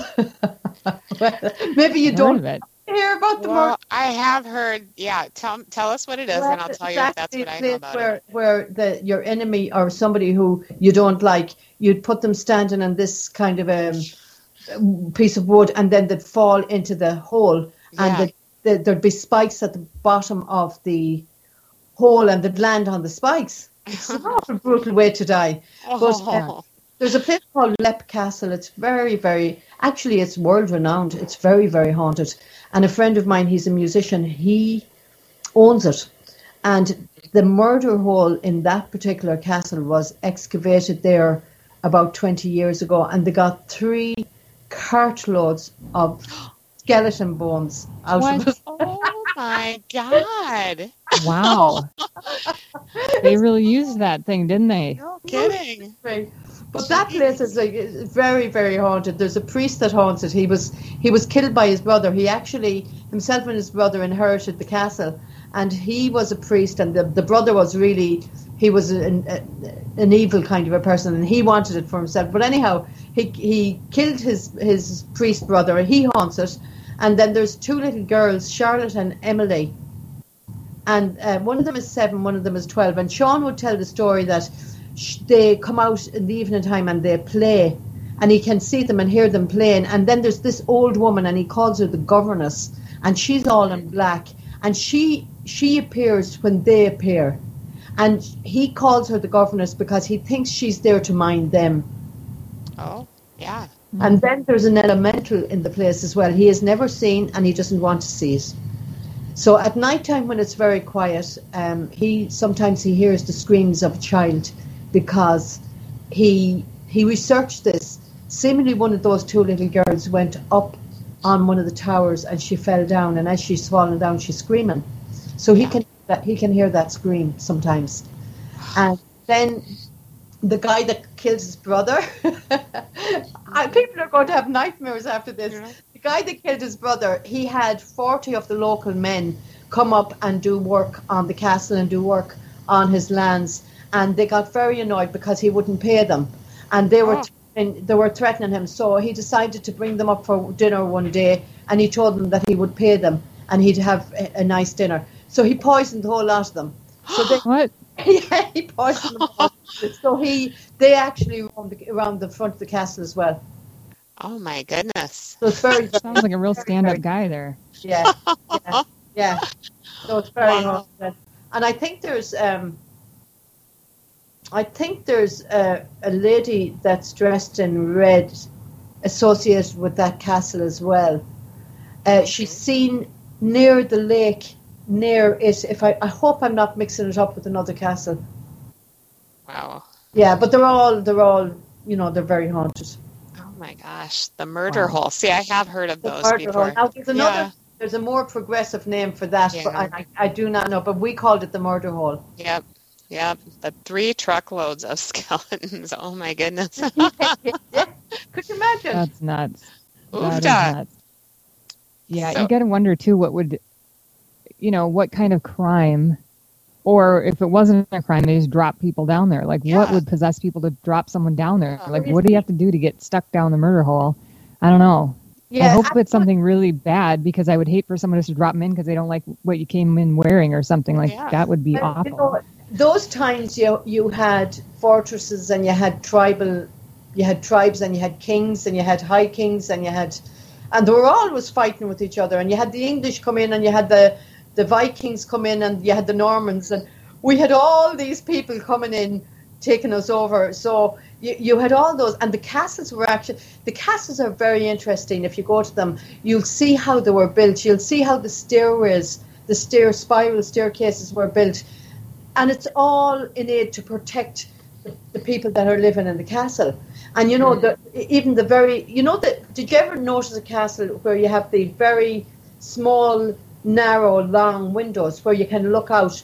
[SPEAKER 6] Well, maybe you don't hear about the
[SPEAKER 5] well,
[SPEAKER 6] murder.
[SPEAKER 5] I have heard. Yeah, tell tell us what it is, well, and I'll tell you if that's what I know about
[SPEAKER 6] where,
[SPEAKER 5] it.
[SPEAKER 6] Where the your enemy or somebody who you don't like, you'd put them standing on this kind of a piece of wood, and then they'd fall into the hole, yeah. and the, the, there'd be spikes at the bottom of the hole, and they'd land on the spikes. It's not a brutal way to die.
[SPEAKER 5] Oh.
[SPEAKER 6] But, uh, there's a place called Leap Castle. It's very, very, actually it's world renowned. It's very, very haunted. And a friend of mine, he's a musician, he owns it. And the murder hole in that particular castle was excavated there about twenty years ago. And they got three cartloads of skeleton bones out
[SPEAKER 5] what?
[SPEAKER 6] of it.
[SPEAKER 5] Oh my God.
[SPEAKER 4] Wow. They really used that thing, didn't they?
[SPEAKER 5] No kidding.
[SPEAKER 6] But that place is like very, very haunted. There's a priest that haunts it. He was he was killed by his brother. He actually, himself and his brother inherited the castle, and he was a priest, and the, the brother was really, he was an, a, an evil kind of a person, and he wanted it for himself. But anyhow, he he killed his, his priest brother, and he haunts it. And then there's two little girls, Charlotte and Emily, and uh, one of them is seven, one of them is twelve. And Sean would tell the story that they come out in the evening time and they play, and he can see them and hear them playing. And then there's this old woman, and he calls her the governess, and she's all in black, and she she appears when they appear, and he calls her the governess because he thinks she's there to mind them.
[SPEAKER 5] Oh, yeah.
[SPEAKER 6] And then there's an elemental in the place as well. He has never seen, and he doesn't want to see it. So at night time, when it's very quiet, um, he sometimes he hears the screams of a child, because he he researched this. Seemingly one of those two little girls went up on one of the towers and she fell down, and as she's falling down, she's screaming. So he can that he can hear that scream sometimes. And then the guy that killed his brother, people are going to have nightmares after this. Yeah. The guy that killed his brother, he had forty of the local men come up and do work on the castle and do work on his lands. And they got very annoyed because he wouldn't pay them, and they were oh. threatening, they were threatening him. So he decided to bring them up for dinner one day, and he told them that he would pay them and he'd have a, a nice dinner. So he poisoned the whole lot of them. So they,
[SPEAKER 4] what?
[SPEAKER 6] Yeah, he poisoned them all. So he they actually roamed the, around the front of the castle as well.
[SPEAKER 5] Oh my goodness!
[SPEAKER 6] So it's very, very
[SPEAKER 4] sounds like a real stand-up guy there.
[SPEAKER 6] Yeah, yeah, yeah. So it's very wow. hard. And I think there's. Um, I think there's a, a lady that's dressed in red associated with that castle as well. Uh, she's seen near the lake, near it. If I, I hope I'm not mixing it up with another castle.
[SPEAKER 5] Wow.
[SPEAKER 6] Yeah, but they're all, they're all, you know, they're very haunted.
[SPEAKER 5] Oh my gosh, the murder wow. hole. See, I have heard of
[SPEAKER 6] the
[SPEAKER 5] those
[SPEAKER 6] murder
[SPEAKER 5] before.
[SPEAKER 6] Hole. Now, there's another,
[SPEAKER 5] yeah.
[SPEAKER 6] there's a more progressive name for that,
[SPEAKER 5] yeah.
[SPEAKER 6] but I, I do not know. But we called it the murder hole.
[SPEAKER 5] Yep. Yep, the three truckloads of skeletons. Oh my goodness!
[SPEAKER 6] Yeah. Could you imagine?
[SPEAKER 4] That's nuts.
[SPEAKER 5] That
[SPEAKER 4] is nuts. Yeah, so, you got to wonder too. What would you know, what kind of crime, or if it wasn't a crime, they just drop people down there. Like,
[SPEAKER 5] Yeah.
[SPEAKER 4] what would possess people to drop someone down there?
[SPEAKER 5] Oh,
[SPEAKER 4] Like, what do you have to do to get stuck down the murder hole? I don't know.
[SPEAKER 6] Yeah,
[SPEAKER 4] I hope
[SPEAKER 6] I-
[SPEAKER 4] it's something really bad, because I would hate for someone just to drop them in because they don't like what you came in wearing or something. Like,
[SPEAKER 5] Yeah.
[SPEAKER 4] that would be
[SPEAKER 6] Well,
[SPEAKER 4] awful.
[SPEAKER 6] you know, those times you you had fortresses and you had tribal, you had tribes and you had kings and you had high kings and you had, and they were always fighting with each other. And you had the English come in and you had the the Vikings come in and you had the Normans, and we had all these people coming in, taking us over. So you, you had all those, and the castles were actually, the castles are very interesting. If you go to them, you'll see how they were built. You'll see how the stairways, the stair spiral staircases were built. And it's all in aid to protect the, the people that are living in the castle. And you know, the, even the very, you know, the, did you ever notice a castle where you have the very small, narrow, long windows where you can look out?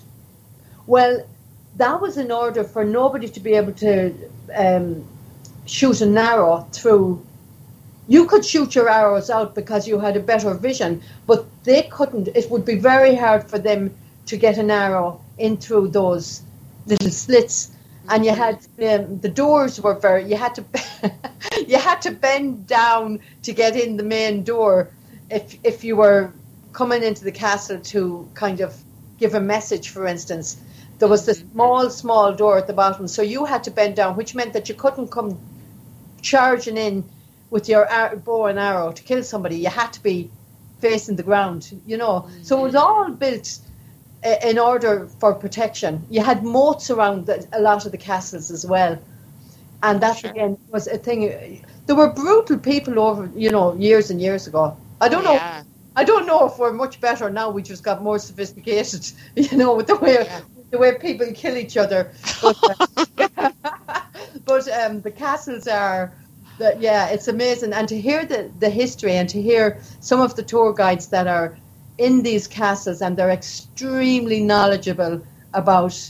[SPEAKER 6] Well, that was in order for nobody to be able to um, shoot an arrow through. You could shoot your arrows out because you had a better vision, but they couldn't. It would be very hard for them to get an arrow in through those little slits. And you had um, the doors were very. You had to you had to bend down to get in the main door if if you were coming into the castle to kind of give a message, for instance. There was this small, small door at the bottom, so you had to bend down, which meant that you couldn't come charging in with your ar- bow and arrow to kill somebody. You had to be facing the ground, you know. So it was all built uh, in order for protection. You had moats around the, a lot of the castles as well. And that,
[SPEAKER 5] Sure.
[SPEAKER 6] again, was a thing. There were brutal people over, you know, years and years ago. I don't know.
[SPEAKER 5] Yeah.
[SPEAKER 6] I don't know if we're much better now. We just got more sophisticated, you know, with the way
[SPEAKER 5] Yeah.
[SPEAKER 6] the way people kill each other. But, uh, but um, the castles are, the, yeah, it's amazing. And to hear the, the history and to hear some of the tour guides that are in these castles, and they're extremely knowledgeable about,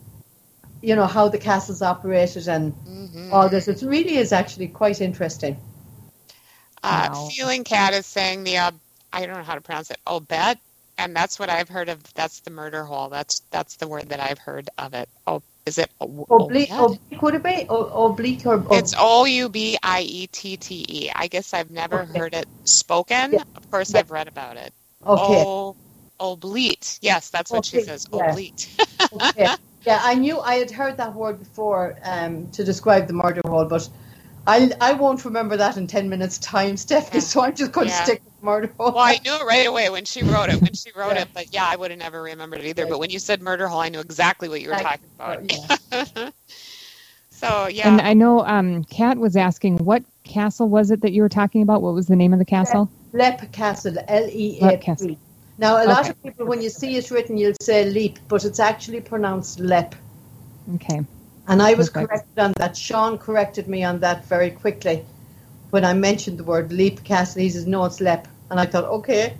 [SPEAKER 6] you know, how the castles operated and
[SPEAKER 5] Mm-hmm.
[SPEAKER 6] all this. It really is actually quite interesting.
[SPEAKER 5] Uh,
[SPEAKER 4] Wow.
[SPEAKER 5] Feeling Cat is saying the, uh, I don't know how to pronounce it, Obet, and that's what I've heard of. That's the murder hole. That's that's the word that I've heard of it. Oh, is it o-
[SPEAKER 6] Oblique,
[SPEAKER 5] Obet?
[SPEAKER 6] oblique would it be? O- oblique or ob-
[SPEAKER 5] It's O U B I E T T E. I guess I've never
[SPEAKER 6] Okay.
[SPEAKER 5] heard it spoken.
[SPEAKER 6] Yeah.
[SPEAKER 5] Of course,
[SPEAKER 6] Yeah.
[SPEAKER 5] I've read about it.
[SPEAKER 6] okay.
[SPEAKER 5] Oh, oblite. Yes, that's what she
[SPEAKER 6] Oblique,
[SPEAKER 5] says.
[SPEAKER 6] yeah.
[SPEAKER 5] Oblite.
[SPEAKER 6] Okay. Yeah, I knew I had heard that word before um, to describe the murder hole, but I I won't remember that in ten minutes' time, Stephanie.
[SPEAKER 5] Yeah.
[SPEAKER 6] So I'm just going to
[SPEAKER 5] Yeah.
[SPEAKER 6] stick with the murder hole.
[SPEAKER 5] Well, I knew it right away when she wrote it. When she wrote
[SPEAKER 6] Yeah.
[SPEAKER 5] it, but yeah, I would have never remembered it either.
[SPEAKER 6] Right.
[SPEAKER 5] But when you said murder hole, I knew exactly what you were
[SPEAKER 6] Exactly.
[SPEAKER 5] talking about.
[SPEAKER 6] Yeah.
[SPEAKER 5] So yeah,
[SPEAKER 4] And I know um, Kat was asking, what castle was it that you were talking about? What was the name of the castle?
[SPEAKER 6] Leap Castle, L E
[SPEAKER 4] Leap
[SPEAKER 6] A
[SPEAKER 4] Castle.
[SPEAKER 6] P. Now, a lot
[SPEAKER 4] Okay.
[SPEAKER 6] of people, when you see it written, you'll say Leap, but it's actually pronounced Leap.
[SPEAKER 4] Okay.
[SPEAKER 6] And I was
[SPEAKER 4] Perfect.
[SPEAKER 6] corrected on that. Sean corrected me on that very quickly when I mentioned the word Leap Castle. He says, no, it's Leap. And I thought, okay.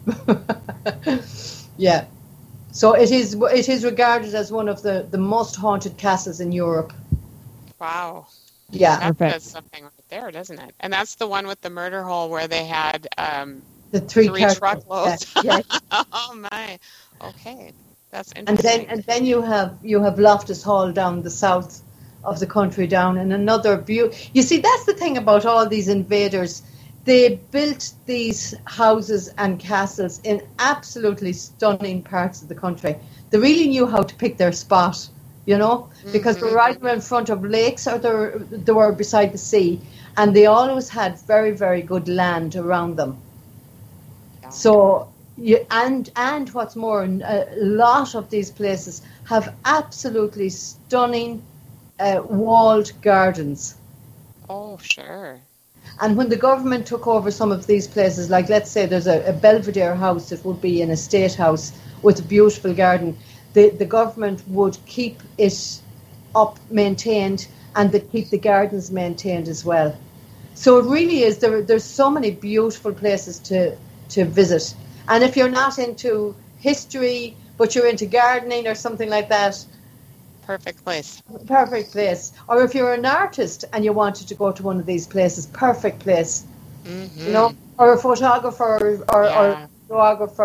[SPEAKER 6] Yeah. So it is it is regarded as one of the, the most haunted castles in Europe.
[SPEAKER 5] wow,
[SPEAKER 6] Yeah.
[SPEAKER 5] that
[SPEAKER 4] Perfect.
[SPEAKER 5] says something right there, doesn't it? And that's the one with the murder hole where they had um,
[SPEAKER 6] The three,
[SPEAKER 5] three
[SPEAKER 6] car-
[SPEAKER 5] truckloads.
[SPEAKER 6] Yeah.
[SPEAKER 5] Oh my. Okay, that's
[SPEAKER 6] And
[SPEAKER 5] interesting.
[SPEAKER 6] then and then you have you have Loftus Hall down the south of the country, down in another view. You see, that's the thing about all these invaders. They built these houses and castles in absolutely stunning parts of the country. They really knew how to pick their spot, you know, because
[SPEAKER 5] Mm-hmm.
[SPEAKER 6] they're right in front of lakes, or they're, they were beside the sea, and they always had very, very good land around them.
[SPEAKER 5] Yeah.
[SPEAKER 6] So, you, and and what's more, a lot of these places have absolutely stunning uh, walled gardens.
[SPEAKER 5] Oh sure.
[SPEAKER 6] And when the government took over some of these places, like let's say there's a, a Belvedere house that would be an estate house with a beautiful garden, the, the government would keep it up, maintained, and they'd keep the gardens maintained as well. So it really is, there, there's so many beautiful places to, to visit. And if you're not into history, but you're into gardening or something like that,
[SPEAKER 5] Perfect place.
[SPEAKER 6] perfect place. Or if you're an artist and you wanted to go to one of these places, perfect place.
[SPEAKER 5] Mm-hmm.
[SPEAKER 6] You know, or a photographer or, or,
[SPEAKER 5] Yeah.
[SPEAKER 6] or a videographer.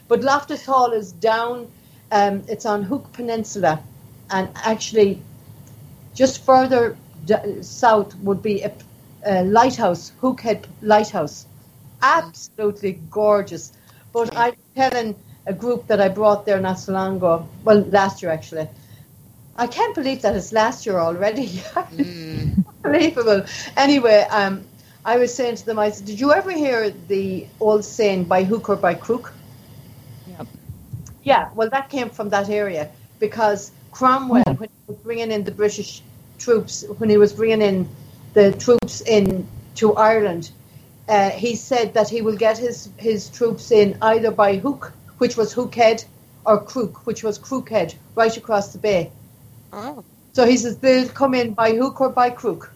[SPEAKER 6] But Loftus Hall is down, um, it's on Hook Peninsula, and actually just further d- south would be a, a lighthouse, Hookhead Lighthouse. Absolutely gorgeous. But I'm telling a group that I brought there not so long ago, well, last year actually, I can't believe that it's last year already. mm. Unbelievable. Anyway, um, I was saying to them, I said, did you ever hear the old saying, by hook or by crook?
[SPEAKER 4] Yep.
[SPEAKER 6] Yeah, well, that came from that area, because Cromwell, oh. when he was bringing in the British troops, when he was bringing in the troops in to Ireland, uh, he said that he will get his, his troops in either by hook, which was Hookhead, or crook, which was Crookhead, right across the bay.
[SPEAKER 5] Oh.
[SPEAKER 6] So he says they'll come in by hook or by crook.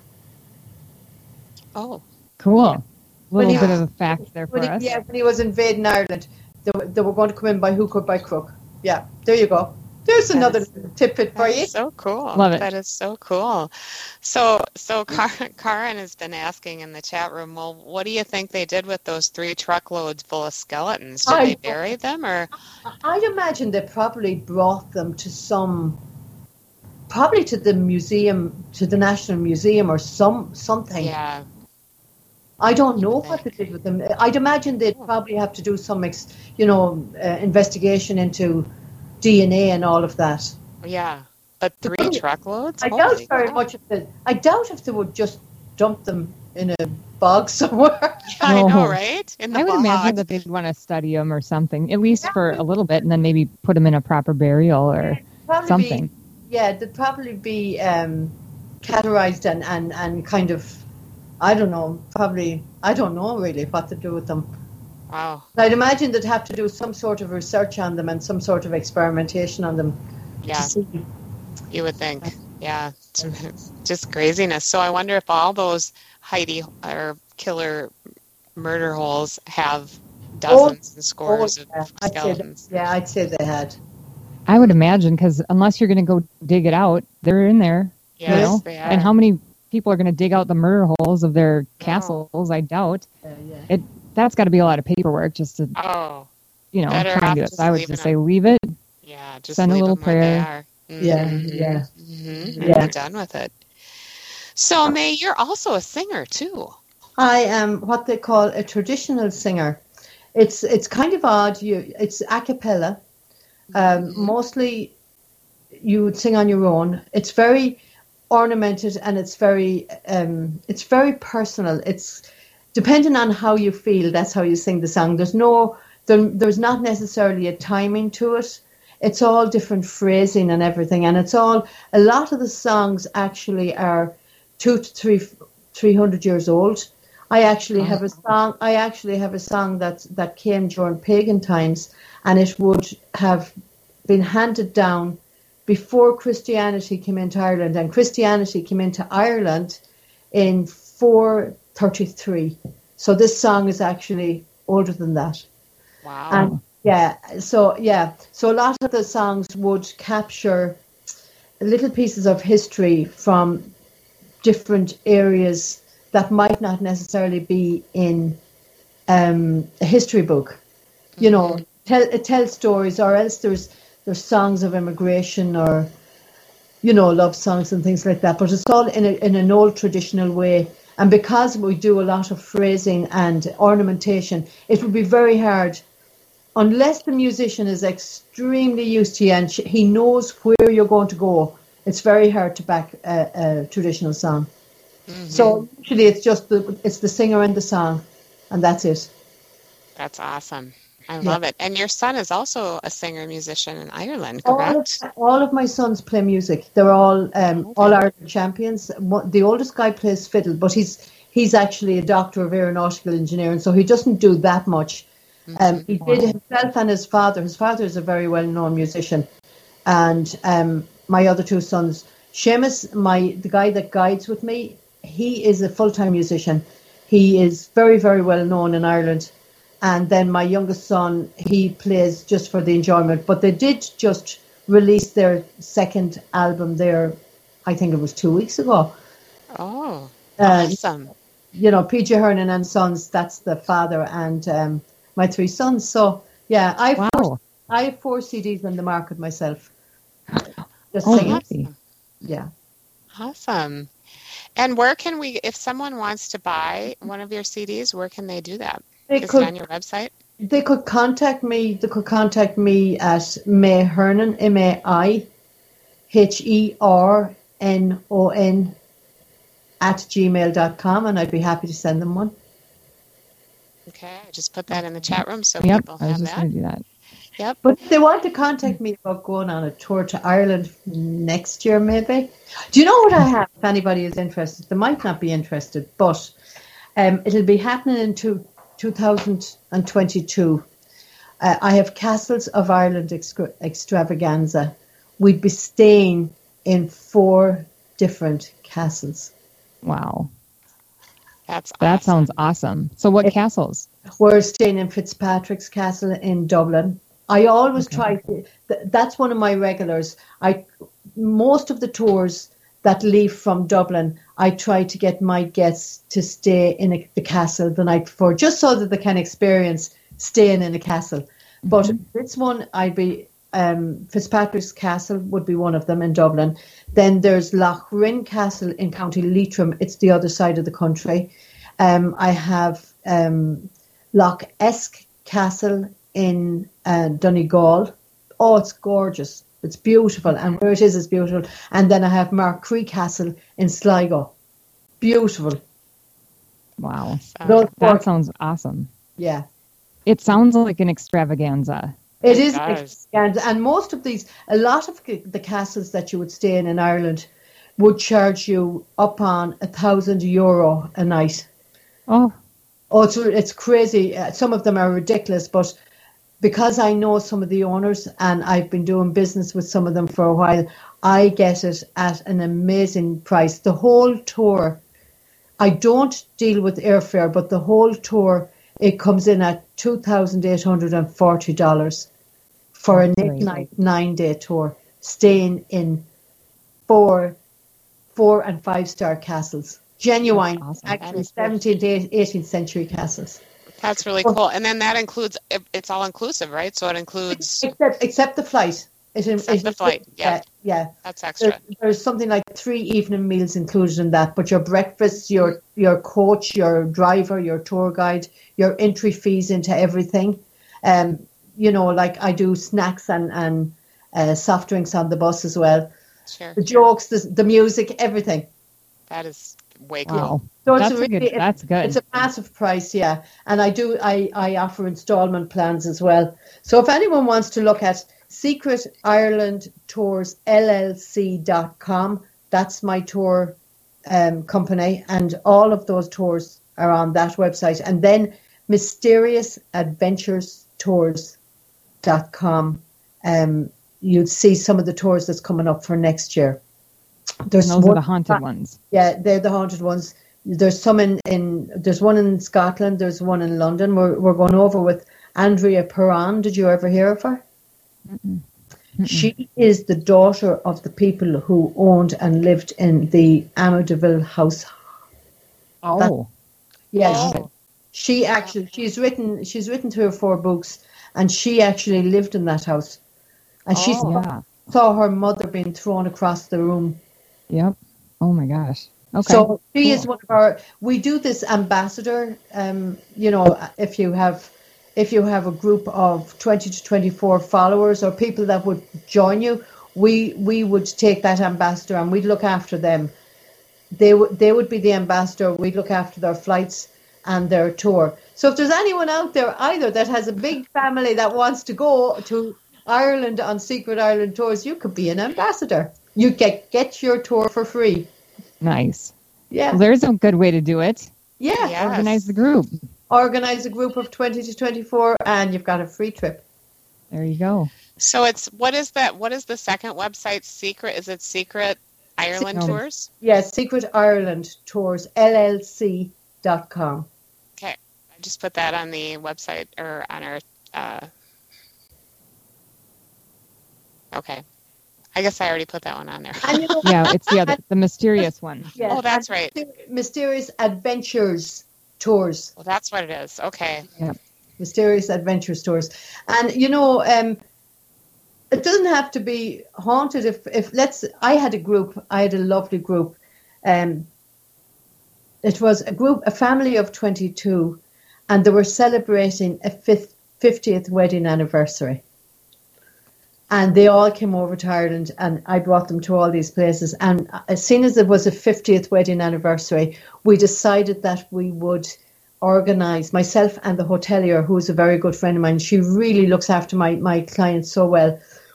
[SPEAKER 5] Oh.
[SPEAKER 4] Cool. A little
[SPEAKER 6] he,
[SPEAKER 4] bit of a fact there for
[SPEAKER 6] he,
[SPEAKER 4] us.
[SPEAKER 6] Yeah, when he was invading Ireland, they were, they were going to come in by hook or by crook. Yeah, there you go. There's that another is, tidbit for you.
[SPEAKER 5] So cool.
[SPEAKER 4] Love it.
[SPEAKER 5] That is so cool. So, so Car- Karen has been asking in the chat room, well, what do you think they did with those three truckloads full of skeletons? Did I, they bury them, or?
[SPEAKER 6] I'd imagine they probably brought them to some, probably to the museum, to the National Museum or some something.
[SPEAKER 5] Yeah.
[SPEAKER 6] I don't know what they did with them. I'd imagine they'd probably have to do some, ex, you know, uh, investigation into D N A and all of that.
[SPEAKER 5] Yeah, but three but truckloads?
[SPEAKER 6] I doubt very God. much if they, I doubt if they would just dump them in a bog somewhere.
[SPEAKER 5] Yeah, I know, right?
[SPEAKER 4] In the I would bog. imagine that they'd want to study them or something, at least yeah. for a little bit, and then maybe put them in a proper burial or yeah, something.
[SPEAKER 6] Be, yeah, they'd probably be um, categorized and, and, and kind of, I don't know, probably, I don't know really what to do with them.
[SPEAKER 5] Wow.
[SPEAKER 6] I'd imagine they'd have to do some sort of research on them and some sort of experimentation on them.
[SPEAKER 5] Yeah, you would think. Yeah, just craziness. So I wonder if all those Heidi or killer murder holes have dozens oh, and scores oh, yeah. of skeletons.
[SPEAKER 6] I'd yeah, I'd say they had.
[SPEAKER 4] I would imagine, because unless you're going to go dig it out, they're in there.
[SPEAKER 5] Yes,
[SPEAKER 4] you know?
[SPEAKER 5] they are.
[SPEAKER 4] And how many people are going to dig out the murder holes of their castles? Oh. I doubt.
[SPEAKER 6] Yeah, yeah.
[SPEAKER 4] It. That's got to be a lot of paperwork just to,
[SPEAKER 5] oh,
[SPEAKER 4] you know, try and do it. So I would just say
[SPEAKER 5] them.
[SPEAKER 4] leave it.
[SPEAKER 5] Yeah, just
[SPEAKER 4] send a little
[SPEAKER 5] them
[SPEAKER 4] prayer.
[SPEAKER 5] Mm-hmm.
[SPEAKER 6] Yeah, yeah,
[SPEAKER 5] mm-hmm.
[SPEAKER 6] yeah.
[SPEAKER 5] Be done with it. So, May, you're also a singer too.
[SPEAKER 6] I am what they call a traditional singer. It's it's kind of odd. You, it's a cappella. Um, mm-hmm. Mostly, you would sing on your own. It's very ornamented and it's very um, it's very personal. It's depending on how you feel, that's how you sing the song. There's no, there, there's not necessarily a timing to it. It's all different phrasing and everything, and it's all, a lot of the songs actually are two to three, three hundred years old. I actually have a song. I actually have a song that that came during pagan times, and it would have been handed down before Christianity came into Ireland, and Christianity came into Ireland in four thirty-three. So this song is actually older than that.
[SPEAKER 5] Wow.
[SPEAKER 6] And yeah, so yeah, so a lot of the songs would capture little pieces of history from different areas that might not necessarily be in um, a history book. You know, mm-hmm. tell, it tells stories, or else there's there's songs of immigration, or you know, love songs and things like that. But it's all in a, in an old traditional way. And because we do a lot of phrasing and ornamentation, it would be very hard, unless the musician is extremely used to you and he knows where you're going to go. It's very hard to back a, a traditional song. Mm-hmm. So usually it's just the it's the singer and the song, and that's it.
[SPEAKER 5] That's awesome. I love yeah. it. And your son is also a singer musician in Ireland, correct?
[SPEAKER 6] All of, all of my sons play music. They're all um, okay. all Ireland champions. The oldest guy plays fiddle, but he's he's actually a doctor of aeronautical engineering, so he doesn't do that much. Mm-hmm. Um, he did himself and his father. His father is a very well-known musician, and um, my other two sons, Seamus, my the guy that guides with me, he is a full-time musician. He is very, very well known in Ireland. And then my youngest son, he plays just for the enjoyment. But they did just release their second album there, I think it was two weeks ago.
[SPEAKER 5] Oh, awesome. Uh,
[SPEAKER 6] you know, P J Hernan and Sons, that's the father, and um, my three sons. So, Yeah, I have
[SPEAKER 4] Wow.
[SPEAKER 6] four, I have four C Ds on the market myself. Just
[SPEAKER 4] Oh,
[SPEAKER 6] saying.
[SPEAKER 4] lovely.
[SPEAKER 6] Yeah.
[SPEAKER 5] Awesome. And where can we, if someone wants to buy one of your C Ds, where can they do that?
[SPEAKER 6] They
[SPEAKER 5] Is
[SPEAKER 6] could,
[SPEAKER 5] it on your website?
[SPEAKER 6] They could contact me. They could contact me at May Hernon, M A I H E R N O N at gmail dot com, and I'd be happy to send them one.
[SPEAKER 5] Okay, I just put that in the chat room so
[SPEAKER 4] Yep,
[SPEAKER 5] people
[SPEAKER 4] I was
[SPEAKER 5] have
[SPEAKER 4] just
[SPEAKER 5] that.
[SPEAKER 4] going to do that.
[SPEAKER 5] Yep.
[SPEAKER 6] But if they want to contact me about going on a tour to Ireland next year, maybe. Do you know what I have? If anybody is interested, they might not be interested, but um, it'll be happening in two, two thousand twenty-two. Uh, I have Castles of Ireland extra- extravaganza. We'd be staying in four different castles.
[SPEAKER 4] Wow.
[SPEAKER 5] That's
[SPEAKER 4] That
[SPEAKER 5] awesome.
[SPEAKER 4] sounds awesome. So what
[SPEAKER 6] It-
[SPEAKER 4] castles?
[SPEAKER 6] We're staying in Fitzpatrick's Castle in Dublin. I always
[SPEAKER 4] Okay.
[SPEAKER 6] try to, th- that's one of my regulars. I most of the tours that leave from Dublin, I try to get my guests to stay in a, the castle the night before, just so that they can experience staying in a castle. But this one, I'd be um, Fitzpatrick's Castle would be one of them in Dublin. Then there's Loch Rinn Castle in County Leitrim. It's the other side of the country. Um, I have um, Loch Esk Castle in uh, Donegal. Oh, it's gorgeous. It's beautiful. And where it is, it's beautiful. And then I have Markree Castle in Sligo. Beautiful.
[SPEAKER 4] Wow.
[SPEAKER 5] So-
[SPEAKER 6] Those four-
[SPEAKER 4] That sounds awesome.
[SPEAKER 6] yeah.
[SPEAKER 4] It sounds like an extravaganza.
[SPEAKER 6] It
[SPEAKER 5] It
[SPEAKER 6] is,
[SPEAKER 5] does.
[SPEAKER 6] and and most of these, a lot of the castles that you would stay in in Ireland would charge you up on a thousand euro a night.
[SPEAKER 4] Oh,
[SPEAKER 6] Oh, it's it's crazy. Uh, Some of them are ridiculous, but because I know some of the owners and I've been doing business with some of them for a while, I get it at an amazing price. The whole tour, I don't deal with airfare, but the whole tour, it comes in at two thousand eight hundred forty dollars for an
[SPEAKER 4] Great.
[SPEAKER 6] eight-night, nine-day tour, staying in four, four and five-star castles. Genuine,
[SPEAKER 4] That's awesome.
[SPEAKER 6] actually
[SPEAKER 5] That is
[SPEAKER 6] seventeenth, to eighteenth century castles.
[SPEAKER 5] That's really cool. And then that includes, it- it's all inclusive, right? So it includes,
[SPEAKER 6] Except, except the flight. It,
[SPEAKER 5] Except
[SPEAKER 6] it-
[SPEAKER 5] the flight, yeah.
[SPEAKER 6] yeah.
[SPEAKER 5] that's
[SPEAKER 6] There's,
[SPEAKER 5] extra.
[SPEAKER 6] there's something like three evening meals included in that, but your breakfast, your your coach, your driver, your tour guide, your entry fees into everything. Um, you know, like I do snacks and and uh, soft drinks on the bus as well.
[SPEAKER 5] Sure.
[SPEAKER 6] The jokes, the, the music, everything.
[SPEAKER 5] That is way cool.
[SPEAKER 4] wow.
[SPEAKER 6] So it's
[SPEAKER 4] That's
[SPEAKER 6] a
[SPEAKER 4] a good.
[SPEAKER 6] really-
[SPEAKER 4] That's good.
[SPEAKER 6] It's a massive price, yeah. And I do, I, I offer installment plans as well. So if anyone wants to look at Secret Ireland Tours L L C dot com, that's my tour um, company, and all of those tours are on that website. And then Mysterious Adventures Tours dot com, um, you'll see some of the tours that's coming up for next year. There's
[SPEAKER 4] And those are
[SPEAKER 6] one-
[SPEAKER 4] the haunted ones.
[SPEAKER 6] Yeah, they're the haunted ones. There's some in, in there's one in Scotland, there's one in London. We're we're going over with Andrea Perron. Did you ever hear of her? She is the daughter of the people who owned and lived in the Amityville house.
[SPEAKER 4] Oh,
[SPEAKER 6] Yes,
[SPEAKER 5] Oh.
[SPEAKER 6] she actually she's written she's written three or four books, and she actually lived in that house, and she
[SPEAKER 5] Oh.
[SPEAKER 6] saw,
[SPEAKER 4] yeah.
[SPEAKER 6] saw her mother being thrown across the room.
[SPEAKER 4] Yep. Oh my gosh. Okay.
[SPEAKER 6] So she is
[SPEAKER 4] Cool.
[SPEAKER 6] one of our. We do this ambassador. Um, you know, if you have, if you have a group of twenty to twenty-four followers or people that would join you, we we would take that ambassador and we'd look after them. They would they would be the ambassador. We'd look after their flights and their tour. So if there's anyone out there either that has a big family that wants to go to Ireland on Secret Ireland Tours, you could be an ambassador. You get get your tour for free.
[SPEAKER 4] Nice.
[SPEAKER 6] Yeah.
[SPEAKER 4] Well, there's a good way to do it.
[SPEAKER 6] Yeah.
[SPEAKER 5] Yes.
[SPEAKER 4] Organize the group.
[SPEAKER 6] Organize a group of twenty to twenty-four and you've got a free trip.
[SPEAKER 4] There you go.
[SPEAKER 5] So it's, what is that? What is the second website? Secret? Is it Secret Ireland
[SPEAKER 4] No.
[SPEAKER 5] Tours?
[SPEAKER 6] Yes, Secret Ireland Tours L L C dot com.
[SPEAKER 5] Okay. I just put that on the website or on our, uh, okay. I guess I already put that one on there.
[SPEAKER 6] And you know,
[SPEAKER 4] Yeah, it's the other, the mysterious one.
[SPEAKER 6] yes,
[SPEAKER 5] Oh, that's
[SPEAKER 6] and
[SPEAKER 5] right.
[SPEAKER 6] Myster- Mysterious Adventures Tours.
[SPEAKER 5] Well, that's what it is. Okay.
[SPEAKER 4] Yep.
[SPEAKER 6] Mysterious Adventure Tours. And, you know, um, it doesn't have to be haunted. If, if let's, I had a group, I had a lovely group. Um, it was a group, a family of twenty-two, and they were celebrating a fifth, fiftieth wedding anniversary. And they all came over to Ireland, and I brought them to all these places. And as soon as it was a fiftieth wedding anniversary, we decided that we would organise, myself and the hotelier, who is a very good friend of mine. She really looks after my, my clients so well.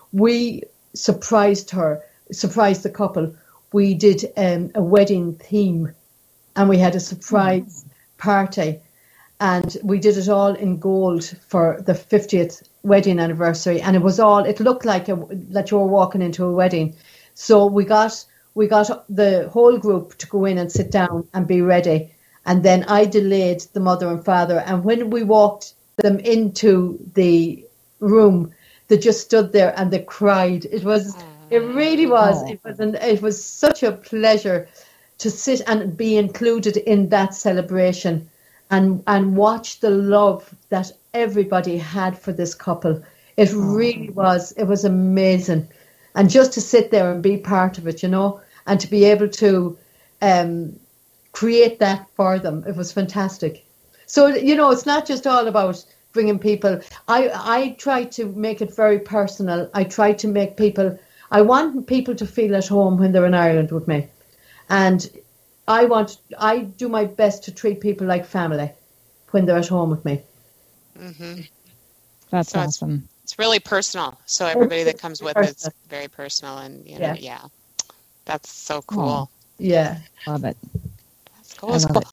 [SPEAKER 6] We surprised her, surprised the couple. We did um, a wedding theme, and we had a surprise mm. party. And we did it all in gold for the fiftieth wedding anniversary, and it was all, it looked like a, that you were walking into a wedding. So we got we got the whole group to go in and sit down and be ready, and then I delayed the mother and father, and when we walked them into the room, they just stood there and they cried. It was it really was it was an, it was such a pleasure to sit and be included in that celebration and and watch the love that everybody had for this couple. It really was, it was amazing. And just to sit there and be part of it, you know, and to be able to um, create that for them, it was fantastic. So, you know, it's not just all about bringing people. I, I try to make it very personal. I try to make people, I want people to feel at home when they're in Ireland with me. And I want, I do my best to treat people like family when they're at home with me.
[SPEAKER 5] Mm-hmm.
[SPEAKER 4] That's
[SPEAKER 5] so
[SPEAKER 4] awesome.
[SPEAKER 5] It's, it's really personal. So everybody that comes with it's very personal, and you know, yeah, yeah. That's so cool.
[SPEAKER 4] Oh,
[SPEAKER 6] yeah,
[SPEAKER 4] love it.
[SPEAKER 5] That's cool. That's cool.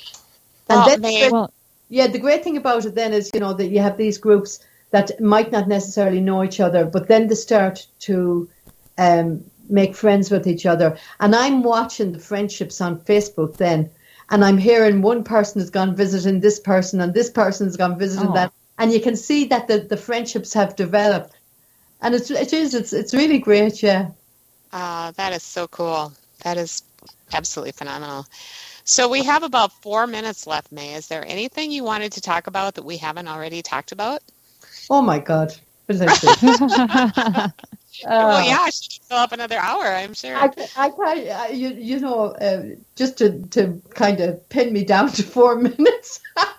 [SPEAKER 6] And
[SPEAKER 5] well,
[SPEAKER 6] then,
[SPEAKER 5] May,
[SPEAKER 6] well, yeah, the great thing about it then is, you know, that you have these groups that might not necessarily know each other, but then they start to um, make friends with each other. And I'm watching the friendships on Facebook then. And I'm hearing one person has gone visiting this person, and this person has gone visiting oh. that, and you can see that the, the friendships have developed, and it's it is it's it's really great, yeah.
[SPEAKER 5] Uh, that is so cool. That is absolutely phenomenal. So we have about four minutes left, May. Is there anything you wanted to talk about that we haven't already talked about?
[SPEAKER 6] Oh my God.
[SPEAKER 5] Uh, well, yeah, I should fill up another hour, I'm sure.
[SPEAKER 6] I, I, I you, you know, uh, just to, to kind of pin me down to four minutes.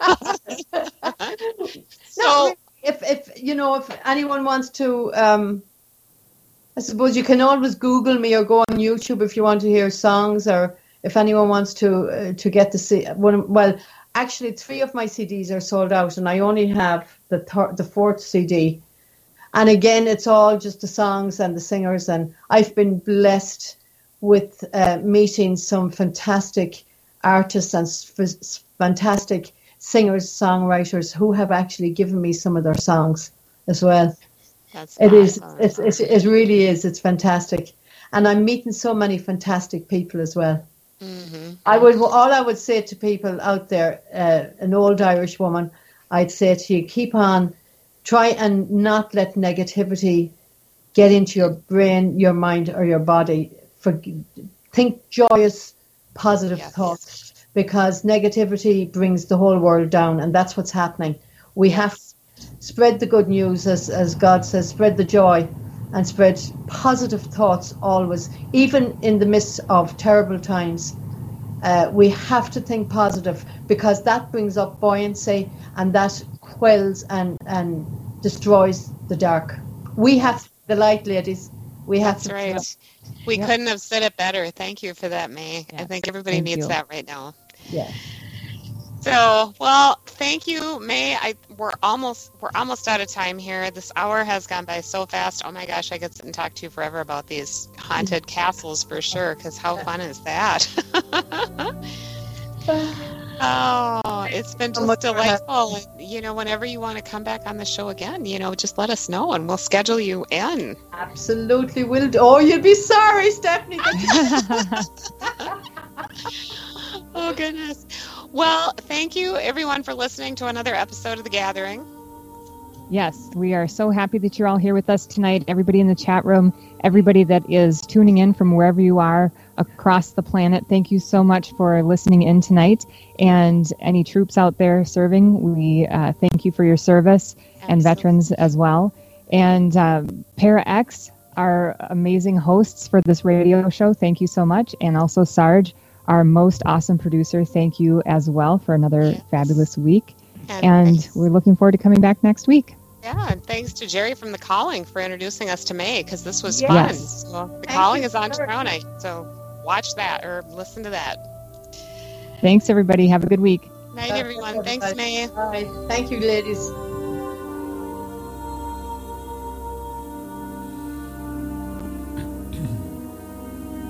[SPEAKER 5] So,
[SPEAKER 6] no, if, if, you know, if anyone wants to, um, I suppose you can always Google me or go on YouTube if you want to hear songs, or if anyone wants to uh, to get the C- one. Well, actually, three of my C Ds are sold out, and I only have the thir- the fourth C D. And again, it's all just the songs and the singers. And I've been blessed with uh, meeting some fantastic artists and f- fantastic singers, songwriters who have actually given me some of their songs as well.
[SPEAKER 5] That's
[SPEAKER 6] it
[SPEAKER 5] awesome.
[SPEAKER 6] is. It's, it's, it really is. It's fantastic. And I'm meeting so many fantastic people as well.
[SPEAKER 5] Mm-hmm.
[SPEAKER 6] I would. All I would say to people out there, uh, an old Irish woman, I'd say to you, keep on. Try and not let negativity get into your brain, your mind, or your body. For, think joyous, positive yes. thoughts, because negativity brings the whole world down, and that's what's happening. We yes. have to spread the good news, as, as God says, spread the joy, and spread positive thoughts always, even in the midst of terrible times. Uh, we have to think positive, because that brings up buoyancy, and that quells and, and destroys the dark. We have the light, ladies. We have
[SPEAKER 5] That's
[SPEAKER 6] to.
[SPEAKER 5] Right. We yep. couldn't have said it better. Thank you for that, May. Yes. I think everybody
[SPEAKER 6] Thank
[SPEAKER 5] needs
[SPEAKER 6] you.
[SPEAKER 5] that right now.
[SPEAKER 6] Yeah.
[SPEAKER 5] So, well, thank you, May. I we're almost we're almost out of time here. This hour has gone by so fast. Oh my gosh, I could sit and talk to you forever about these haunted castles for sure. Because how fun is that? Oh, it's been just delightful. You know, whenever you want to come back on the show again, you know, just let us know and we'll schedule you in.
[SPEAKER 6] Absolutely will do. Oh, you'll be sorry, Stephanie.
[SPEAKER 5] Oh, goodness. Well, thank you, everyone, for listening to another episode of The Gathering.
[SPEAKER 4] Yes, we are so happy that you're all here with us tonight. Everybody in the chat room, everybody that is tuning in from wherever you are across the planet, thank you so much for listening in tonight. And any troops out there serving, we uh, thank you for your service. Absolutely. And veterans as well. And uh, Para-X, our amazing hosts for this radio show, thank you so much. And also Sarge, our most awesome producer, thank you as well for another yes. fabulous week. And, and we're looking forward to coming back next week.
[SPEAKER 5] Yeah, and thanks to Jerry from The Calling for introducing us to May, because this was
[SPEAKER 4] yes.
[SPEAKER 5] fun.
[SPEAKER 4] Yes.
[SPEAKER 5] So The Thank Calling is on tomorrow night, so watch that or listen to that.
[SPEAKER 4] Thanks, everybody. Have a good week.
[SPEAKER 5] Night, everyone. Thanks, May.
[SPEAKER 6] Bye. Thank you, ladies.